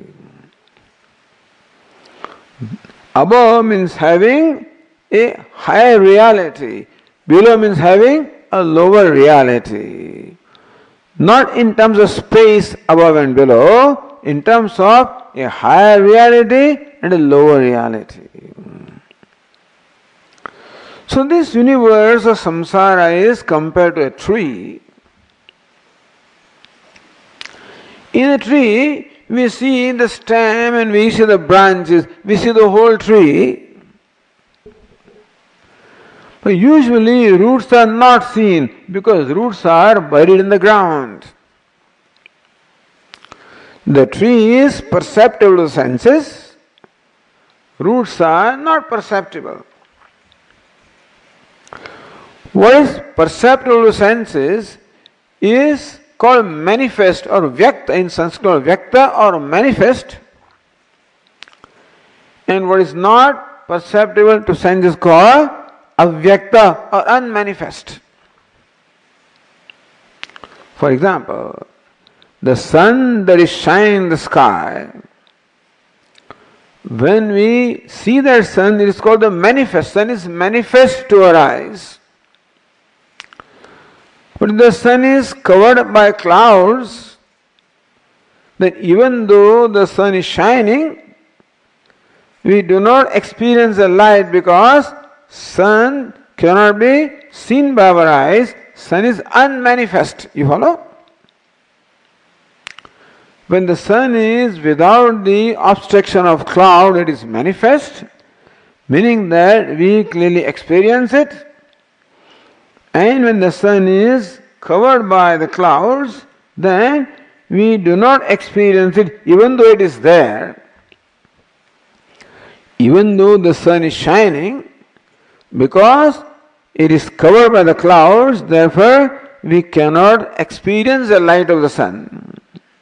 Above means having a higher reality. Below means having a lower reality. Not in terms of space above and below, in terms of a higher reality and a lower reality. So this universe of samsara is compared to a tree. In a tree, we see the stem and we see the branches, we see the whole tree. But usually roots are not seen because roots are buried in the ground. The tree is perceptible to senses, roots are not perceptible. What is perceptible to senses is called manifest or vyakta in Sanskrit, vyakta or manifest. And what is not perceptible to senses is called avyakta or unmanifest. For example, the sun that is shining in the sky, when we see that sun, it is called the manifest. Sun is manifest to our eyes. But if the sun is covered by clouds, then even though the sun is shining, we do not experience the light because sun cannot be seen by our eyes. Sun is unmanifest. You follow? When the sun is without the obstruction of cloud, it is manifest, meaning that we clearly experience it. And when the sun is covered by the clouds, then we do not experience it even though it is there. Even though the sun is shining, because it is covered by the clouds, therefore we cannot experience the light of the sun.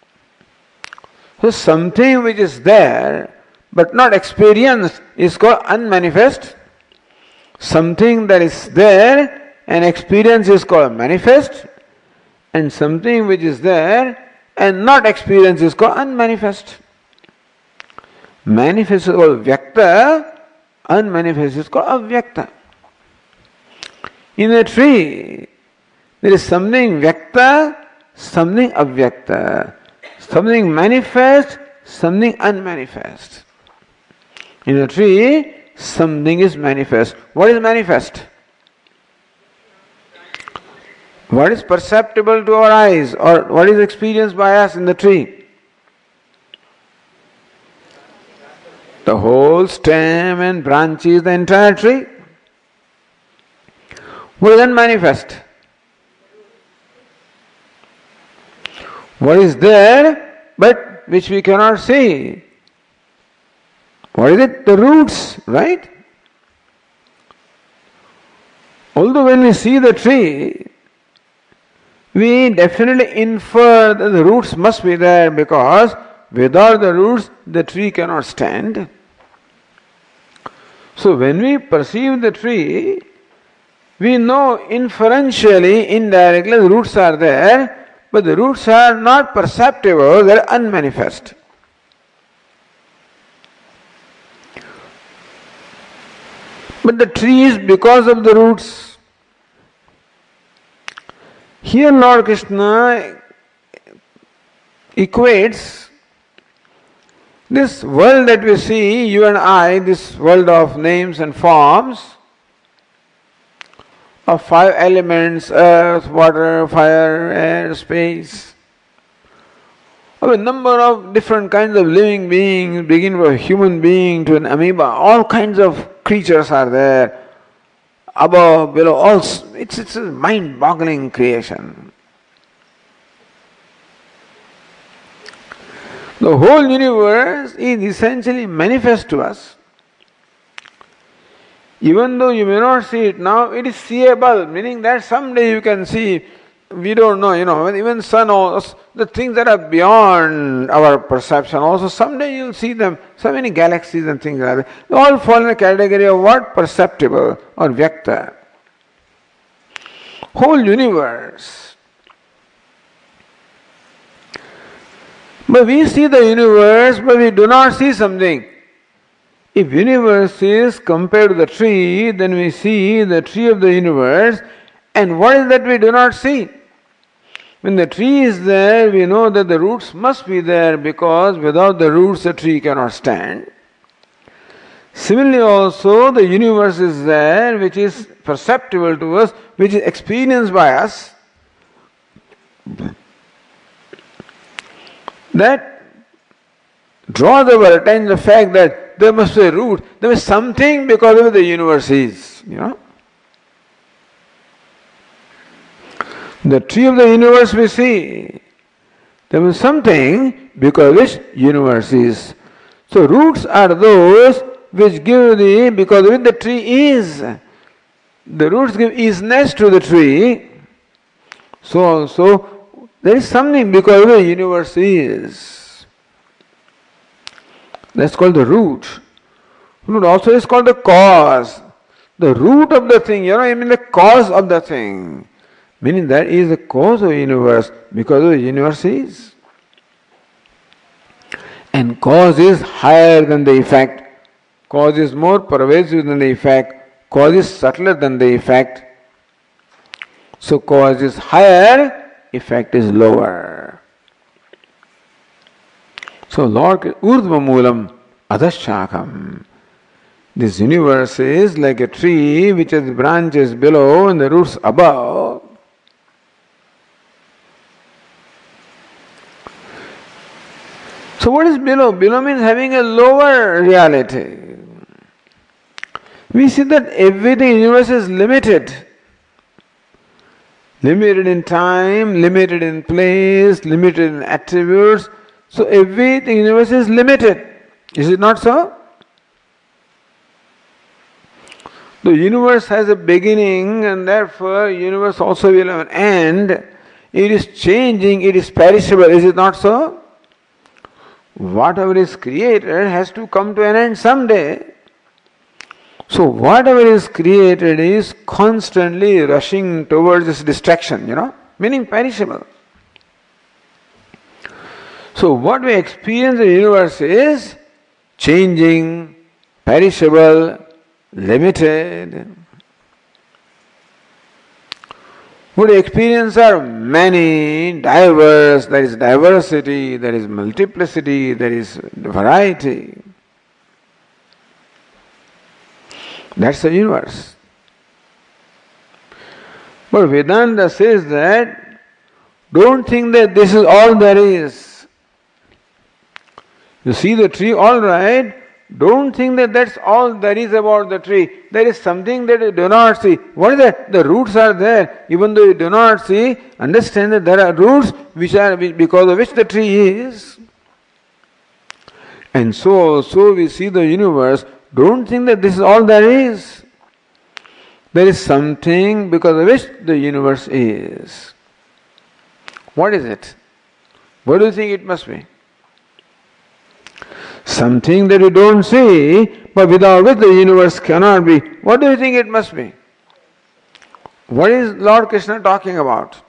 So something which is there but not experienced is called unmanifest. Something that is there and experience is called manifest, and something which is there and not experienced is called unmanifest. Manifest is called vyakta, unmanifest is called avyakta. In a tree, there is something vyakta, something avyakta, something manifest, something unmanifest. In a tree, something is manifest. What is manifest? What is perceptible to our eyes or what is experienced by us in the tree? The whole stem and branches, the entire tree. What is unmanifest? What is there but which we cannot see? What is it? The roots, right? Although when we see the tree, we definitely infer that the roots must be there because without the roots the tree cannot stand. So when we perceive the tree, we know inferentially, indirectly the roots are there, but the roots are not perceptible, they are unmanifest. But the tree is because of the roots. Here Lord Krishna equates this world that we see, you and I, this world of names and forms, of five elements, earth, water, fire, air, space, of a number of different kinds of living beings, beginning from a human being to an amoeba, all kinds of creatures are there. above, below, all. It's a mind-boggling creation. The whole universe is essentially manifest to us. Even though you may not see it now, it is seeable, meaning that someday you can see. We don't know, even sun, or the things that are beyond our perception, also someday you'll see them. So many galaxies and things like that. They all fall in the category of what? Perceptible or vyakta. Whole universe. But we see the universe, but we do not see something. If universe is compared to the tree, then we see the tree of the universe. And what is that we do not see? When the tree is there, we know that the roots must be there, because without the roots the tree cannot stand. Similarly also, the universe is there, which is perceptible to us, which is experienced by us. That draws our attention to the fact that there must be a root, there is something because of which the universe is, The tree of the universe we see, there is something because of which universe is. So roots are those which give because of which the tree is. The roots give easiness to the tree. So also there is something because of the universe is. That's called the root. Root also is called the cause. The root of the thing, I mean the cause of the thing. Meaning that is the cause of the universe, because of the universe is. And cause is higher than the effect. Cause is more pervasive than the effect. Cause is subtler than the effect. So cause is higher, effect is lower. So Lord, Urdhva Moolam Adhashakam. This universe is like a tree which has branches below and the roots above. So what is below? Below means having a lower reality. We see that everything in the universe is limited. Limited in time, limited in place, limited in attributes. So everything in the universe is limited. Is it not so? The universe has a beginning, and therefore universe also will have an end. It is changing, it is perishable. Is it not so? Whatever is created has to come to an end someday. So whatever is created is constantly rushing towards this destruction, meaning perishable. So what we experience in the universe is changing, perishable, limited. What we experience are many, diverse, there is diversity, there is multiplicity, there is variety. That's the universe. But Vedanta says that don't think that this is all there is. You see the tree, all right. Don't think that that's all there is about the tree. There is something that you do not see. What is that? The roots are there. Even though you do not see, understand that there are roots which are because of which the tree is. And so we see the universe. Don't think that this is all there is. There is something because of which the universe is. What is it? What do you think it must be? Something that you don't see, but without which the universe cannot be. What do you think it must be? What is Lord Krishna talking about?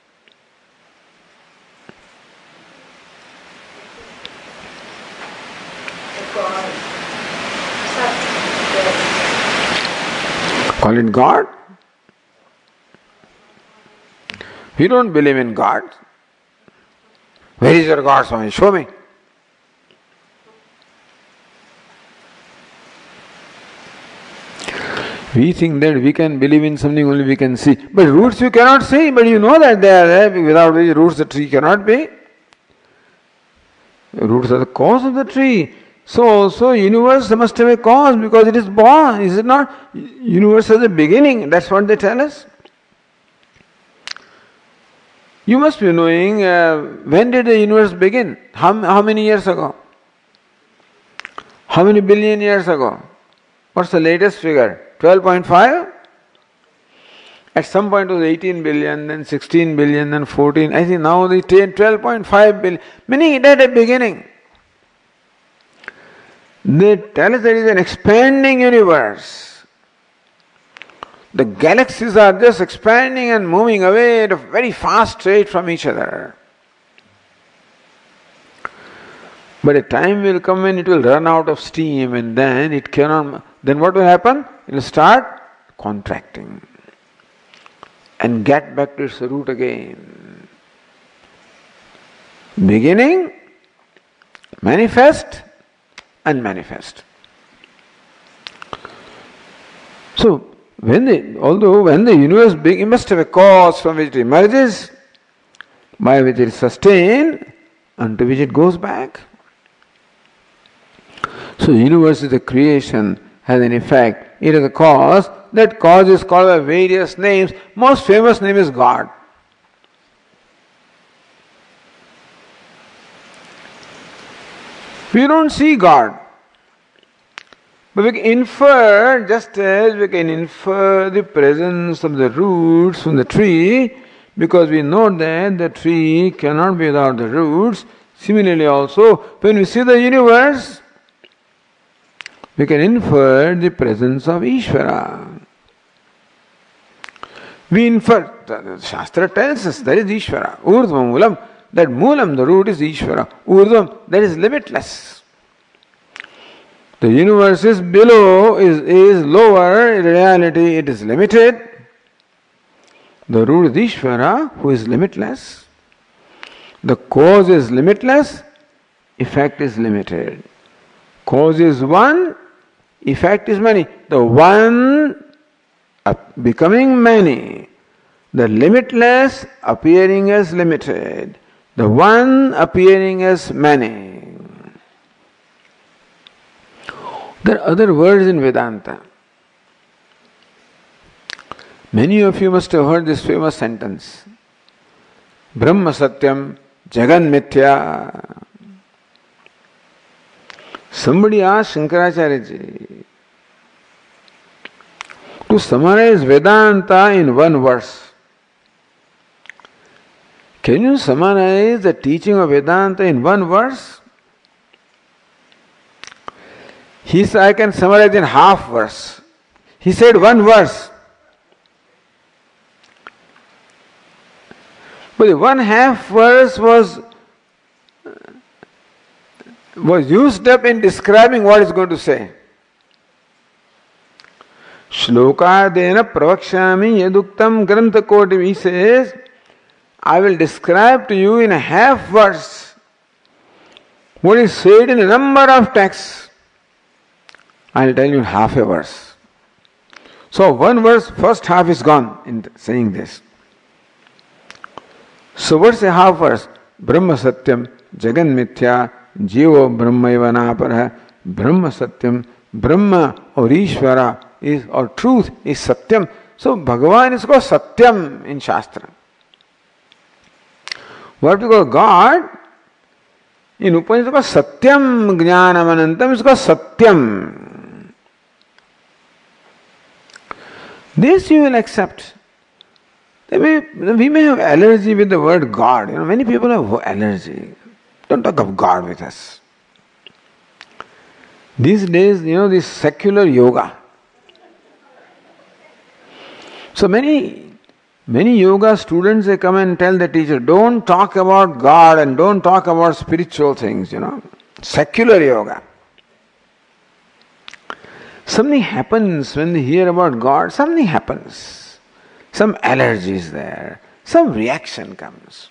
Call it God? We don't believe in God. Where is your God, Swami? Show me. We think that we can believe in something only we can see. But roots you cannot see, but you know that they are there. Without which roots the tree cannot be. Roots are the cause of the tree. So also universe must have a cause because it is born. Is it not? Universe has a beginning. That's what they tell us. You must be knowing when did the universe begin? How many years ago? How many billion years ago? What's the latest figure? 12.5? At some point it was 18 billion, then 16 billion, then 14. I think now they take 12.5 billion. Meaning it had a beginning. They tell us there is an expanding universe. The galaxies are just expanding and moving away at a very fast rate from each other. But a time will come when it will run out of steam and then it cannot. Then what will happen? It will start contracting and get back to its root again. Beginning, manifest, unmanifest. So, when the universe it must have a cause from which it emerges, by which it is sustained, unto which it goes back. So, the universe is a creation, has an effect, it is a cause. That cause is called by various names. Most famous name is God. We don't see God. But we can infer, just as we can infer the presence of the roots from the tree, because we know that the tree cannot be without the roots. Similarly also, when we see the universe, we can infer the presence of Ishvara. We infer, the Shastra tells us that is Ishvara. Urdhvam Moolam, that Moolam, the root is Ishvara. Urdhvam, that is limitless. The universe is below, is lower, in reality it is limited. The root is Ishvara, who is limitless. The cause is limitless, effect is limited. Cause is one, effect is many. The one becoming many. The limitless appearing as limited. The one appearing as many. There are other words in Vedanta. Many of you must have heard this famous sentence. Brahma Satyam Jagan Mithya. Somebody asked Shankaracharya ji to summarize Vedanta in one verse. Can you summarize the teaching of Vedanta in one verse? He said, I can summarize in half verse. He said one verse. But the one half verse was used up in describing what he's going to say. Shlokadena pravakshami yaduktam grantha koti. He says, I will describe to you in a half verse what is said in a number of texts. I will tell you in half a verse. So one verse, first half is gone in saying this. So what's the half verse? Brahma Satyam Jagan Mithya Jivo Brahmaiva Napara. Brahma Satyam, Brahma or Ishvara is, or truth is Satyam. So Bhagavan is called Satyam in Shastra. What we call God, in Upanishad is called Satyam Jnanam Anantam, is called Satyam. This you will accept. We may have allergy with the word God. Many people have allergy. Don't talk of God with us. These days, this secular yoga. So many yoga students, they come and tell the teacher, don't talk about God and don't talk about spiritual things, Secular yoga. Something happens when they hear about God, something happens. Some allergy is there, some reaction comes.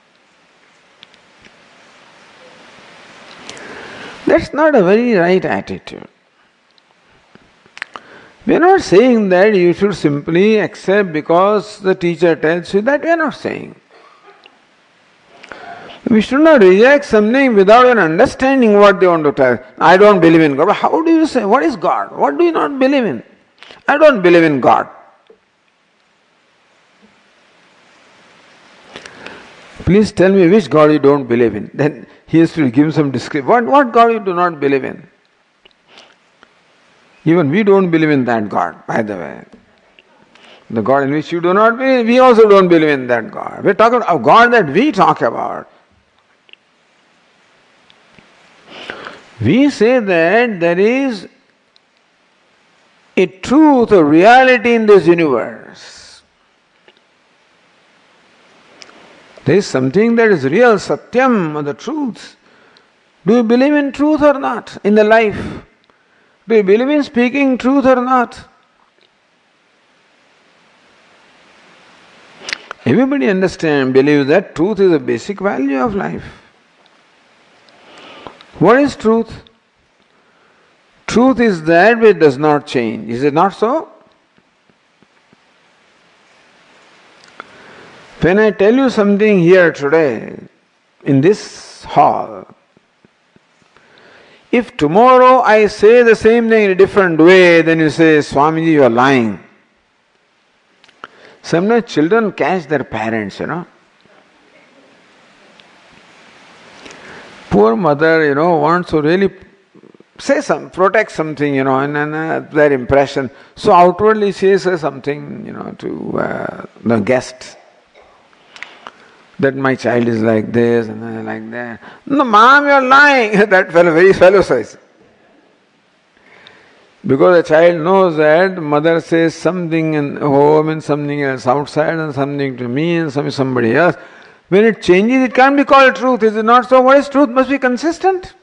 That's not a very right attitude. We are not saying that you should simply accept because the teacher tells you that. We are not saying. We should not reject something without an understanding what they want to tell. I don't believe in God. But how do you say, what is God? What do you not believe in? I don't believe in God. Please tell me which God you don't believe in. Then he has to give some description. What God you do not believe in? Even we don't believe in that God, by the way. The God in which you do not believe, we also don't believe in that God. We're talking about a God that we talk about. We say that there is a truth, a reality in this universe. There is something that is real, satyam, or the truth. Do you believe in truth or not in the life? Do you believe in speaking truth or not? Everybody believes that truth is a basic value of life. What is truth? Truth is that which does not change. Is it not so? When I tell you something here today, in this hall, if tomorrow I say the same thing in a different way, then you say, Swamiji, you are lying. Sometimes children catch their parents, Poor mother, wants to really protect something, and their impression. So outwardly she says something, to the guest. That my child is like this and like that. No, mom, you are lying. That fellow says. Because the child knows that mother says something in home and something else outside and something to me and somebody else. When it changes, it can't be called truth. Is it not so? What is truth? Must be consistent.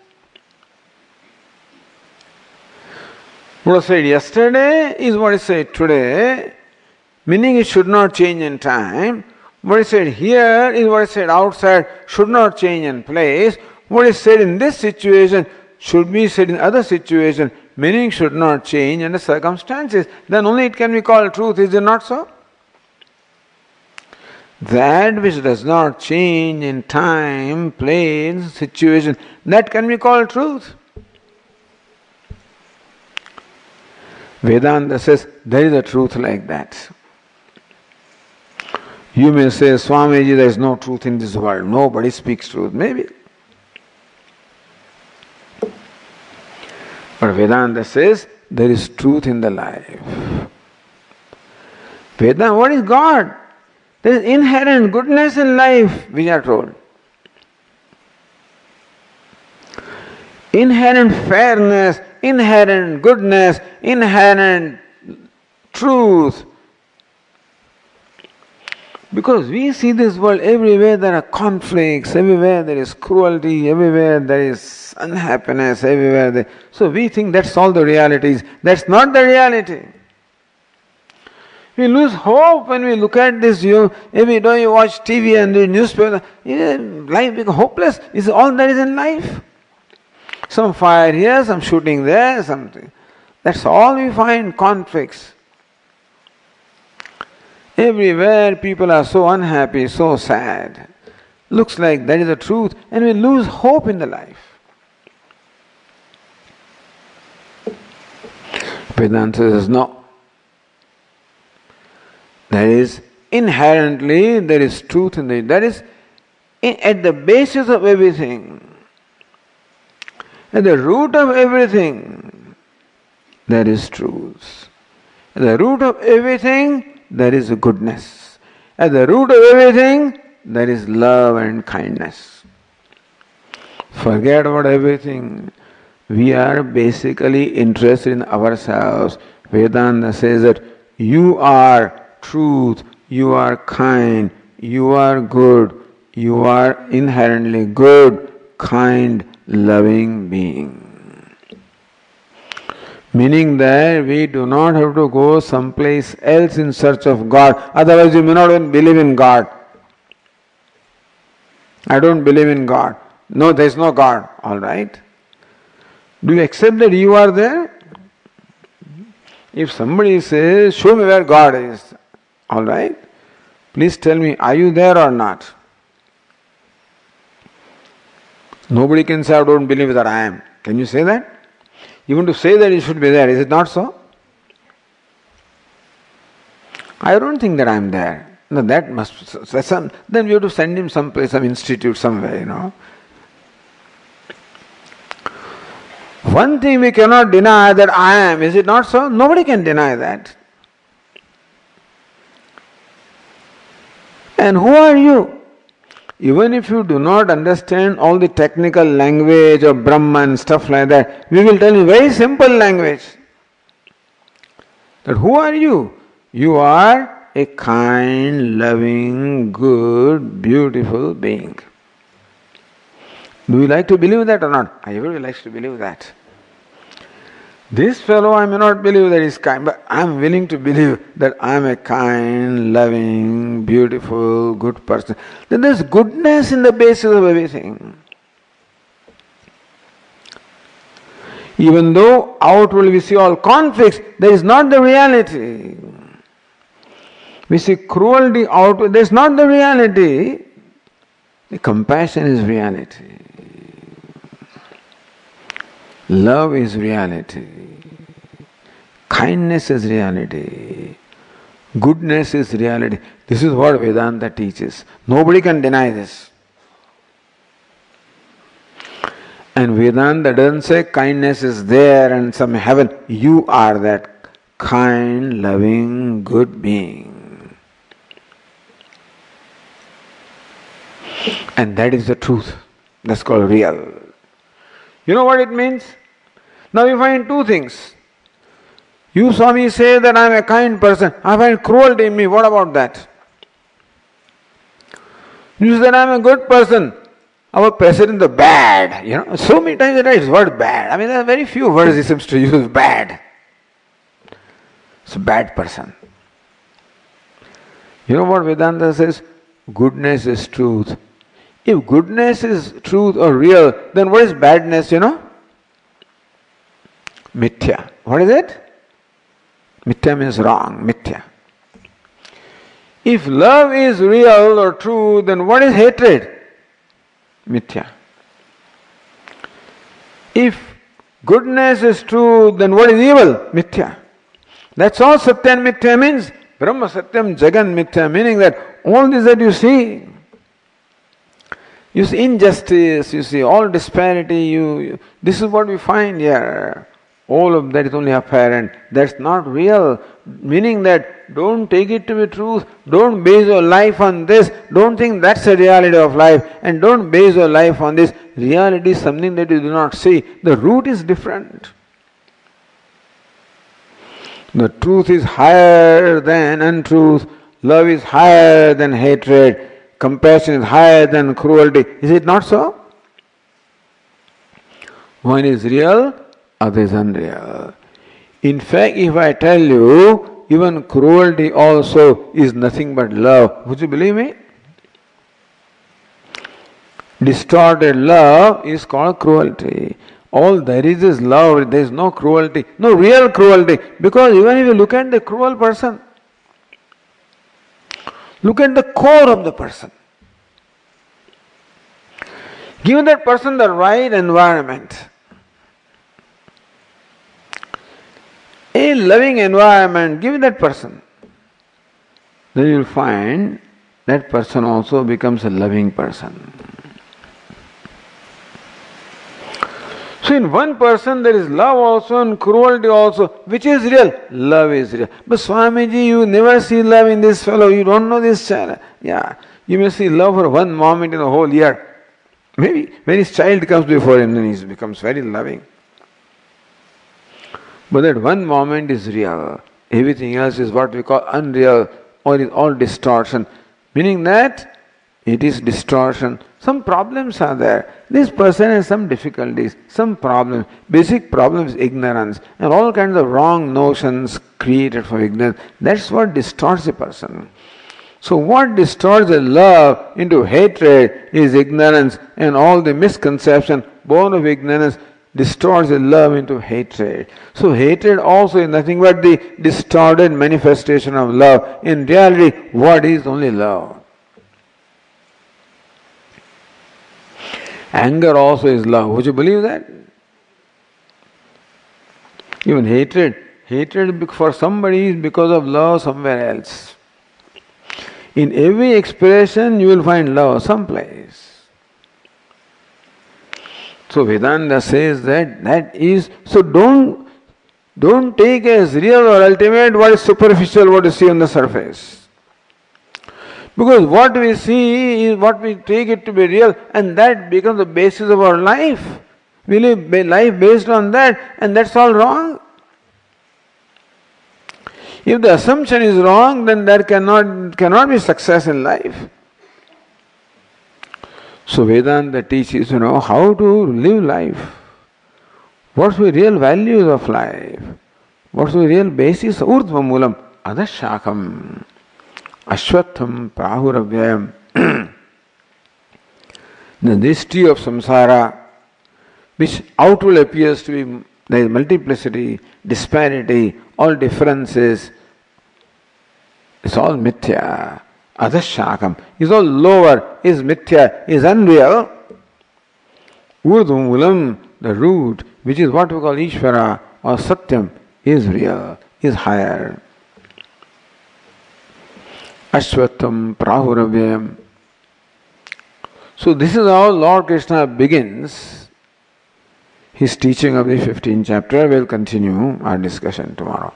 What was said yesterday is what is said today, meaning it should not change in time. What is said here is what is said outside, should not change in place. What is said in this situation should be said in other situation, meaning should not change in the circumstances. Then only it can be called truth. Is it not so? That which does not change in time, place, situation, that can be called truth. Vedanta says there is a truth like that. You may say, Swamiji, there is no truth in this world. Nobody speaks truth. Maybe. But Vedanta says there is truth in the life. Vedanta, what is God? There is inherent goodness in life, we are told. Inherent fairness, inherent goodness, inherent truth. Because we see this world, everywhere there are conflicts, everywhere there is cruelty, everywhere there is unhappiness, so we think that's all the realities. That's not the reality. We lose hope when we look at this. Every day you watch TV and read newspaper, life becomes hopeless. Is all there is in life. Some fire here, some shooting there, something. That's all we find, conflicts. Everywhere people are so unhappy, so sad. Looks like that is the truth, and we lose hope in the life. Vedanta says no. There is inherently, there is truth in it. That is at the basis of everything. At the root of everything, there is truth. At the root of everything, there is goodness. At the root of everything, there is love and kindness. Forget about everything. We are basically interested in ourselves. Vedanta says that you are truth, you are kind, you are good, you are inherently good, kind, loving being. Meaning that we do not have to go someplace else in search of God, otherwise you may not even believe in God. I don't believe in God. No, there is no God. Alright. Do you accept that you are there? If somebody says, show me where God is, alright, please tell me, are you there or not? Nobody can say, I don't believe that I am. Can you say that? Even to say that it should be there, is it not so? I don't think that I am there. No, that must, then we have to send him someplace, some institute somewhere, One thing we cannot deny that I am, is it not so? Nobody can deny that. And who are you? Even if you do not understand all the technical language of Brahma and stuff like that, we will tell you very simple language. That who are you? You are a kind, loving, good, beautiful being. Do you like to believe that or not? Everybody likes to believe that. This fellow I may not believe that he is kind, but I am willing to believe that I am a kind, loving, beautiful, good person. Then there is goodness in the basis of everything. Even though outwardly we see all conflicts, that is not the reality. We see cruelty outward, that is not the reality. The compassion is reality. Love is reality. Kindness is reality. Goodness is reality. This is what Vedanta teaches. Nobody can deny this. And Vedanta doesn't say kindness is there and some heaven. You are that kind, loving, good being. And that is the truth. That's called real. You know what it means? Now we find two things. You, Swami, say that I am a kind person. I find cruelty in me. What about that? You say that I am a good person. Our president is bad. So many times he writes the word bad. There are very few words he seems to use bad. It's a bad person. You know what Vedanta says? Goodness is truth. If goodness is truth or real, then what is badness, Mithya. What is it? Mithya means wrong, mithya. If love is real or true, then what is hatred? Mithya. If goodness is true, then what is evil? Mithya. That's all Satya and Mithya means. Brahma Satyam Jagan Mithya, meaning that all this that you see injustice, you see all disparity, this is what we find here. All of that is only apparent. That's not real. Meaning that don't take it to be truth. Don't base your life on this. Don't think that's the reality of life. And don't base your life on this. Reality is something that you do not see. The root is different. The truth is higher than untruth. Love is higher than hatred. Compassion is higher than cruelty. Is it not so? One is real, other is unreal. In fact, if I tell you, even cruelty also is nothing but love, would you believe me? Distorted love is called cruelty. All there is love, there is no cruelty, no real cruelty. Because even if you look at the cruel person, look at the core of the person. Give that person the right environment. A loving environment, give that person. Then you will find that person also becomes a loving person. So in one person there is love also and cruelty also. Which is real? Love is real. But Swamiji, you never see love in this fellow. You don't know this child. Yeah, you may see love for one moment in a whole year. Maybe when his child comes before him, then he becomes very loving. But that one moment is real. Everything else is what we call unreal, or is all distortion. Meaning that it is distortion. Some problems are there. This person has some difficulties, some problems. Basic problem is ignorance and all kinds of wrong notions created for ignorance. That's what distorts a person. So what distorts a love into hatred is ignorance, and all the misconception born of ignorance distorts a love into hatred. So hatred also is nothing but the distorted manifestation of love. In reality, what is only love? Anger also is love. Would you believe that? Even hatred for somebody is because of love somewhere else. In every expression you will find love someplace. So Vedanta says that is, so don't take as real or ultimate what is superficial, what you see on the surface. Because what we see is what we take it to be real, and that becomes the basis of our life. We live life based on that, and that's all wrong. If the assumption is wrong, then there cannot be success in life. So Vedanta teaches, how to live life. What's the real values of life? What's the real basis? Urdhva moolam adashakam ashwatham prahuravyayam. This tree of samsara, which outward appears to be, there is multiplicity, disparity, all differences, it's all mithya. Adashakam is all lower, is mithya, is unreal. Urdhumulam, the root, which is what we call Ishvara or Satyam, is real, is higher. Ashwatham Prahuravyayam. So this is how Lord Krishna begins his teaching of the 15th chapter. We'll continue our discussion tomorrow.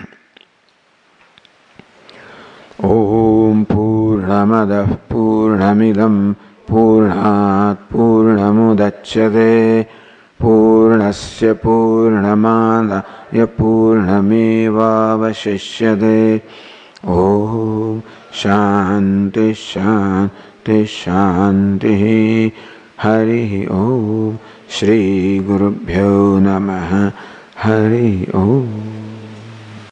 Om Purnamadah Purnamidam Purnat Purnamudachyate Purnasya Purnamadaya Purnameva Vashishyate. Om Shanti Shanti Shanti. Hari Om. Shri Gurubhyo Namaha. Hari Om.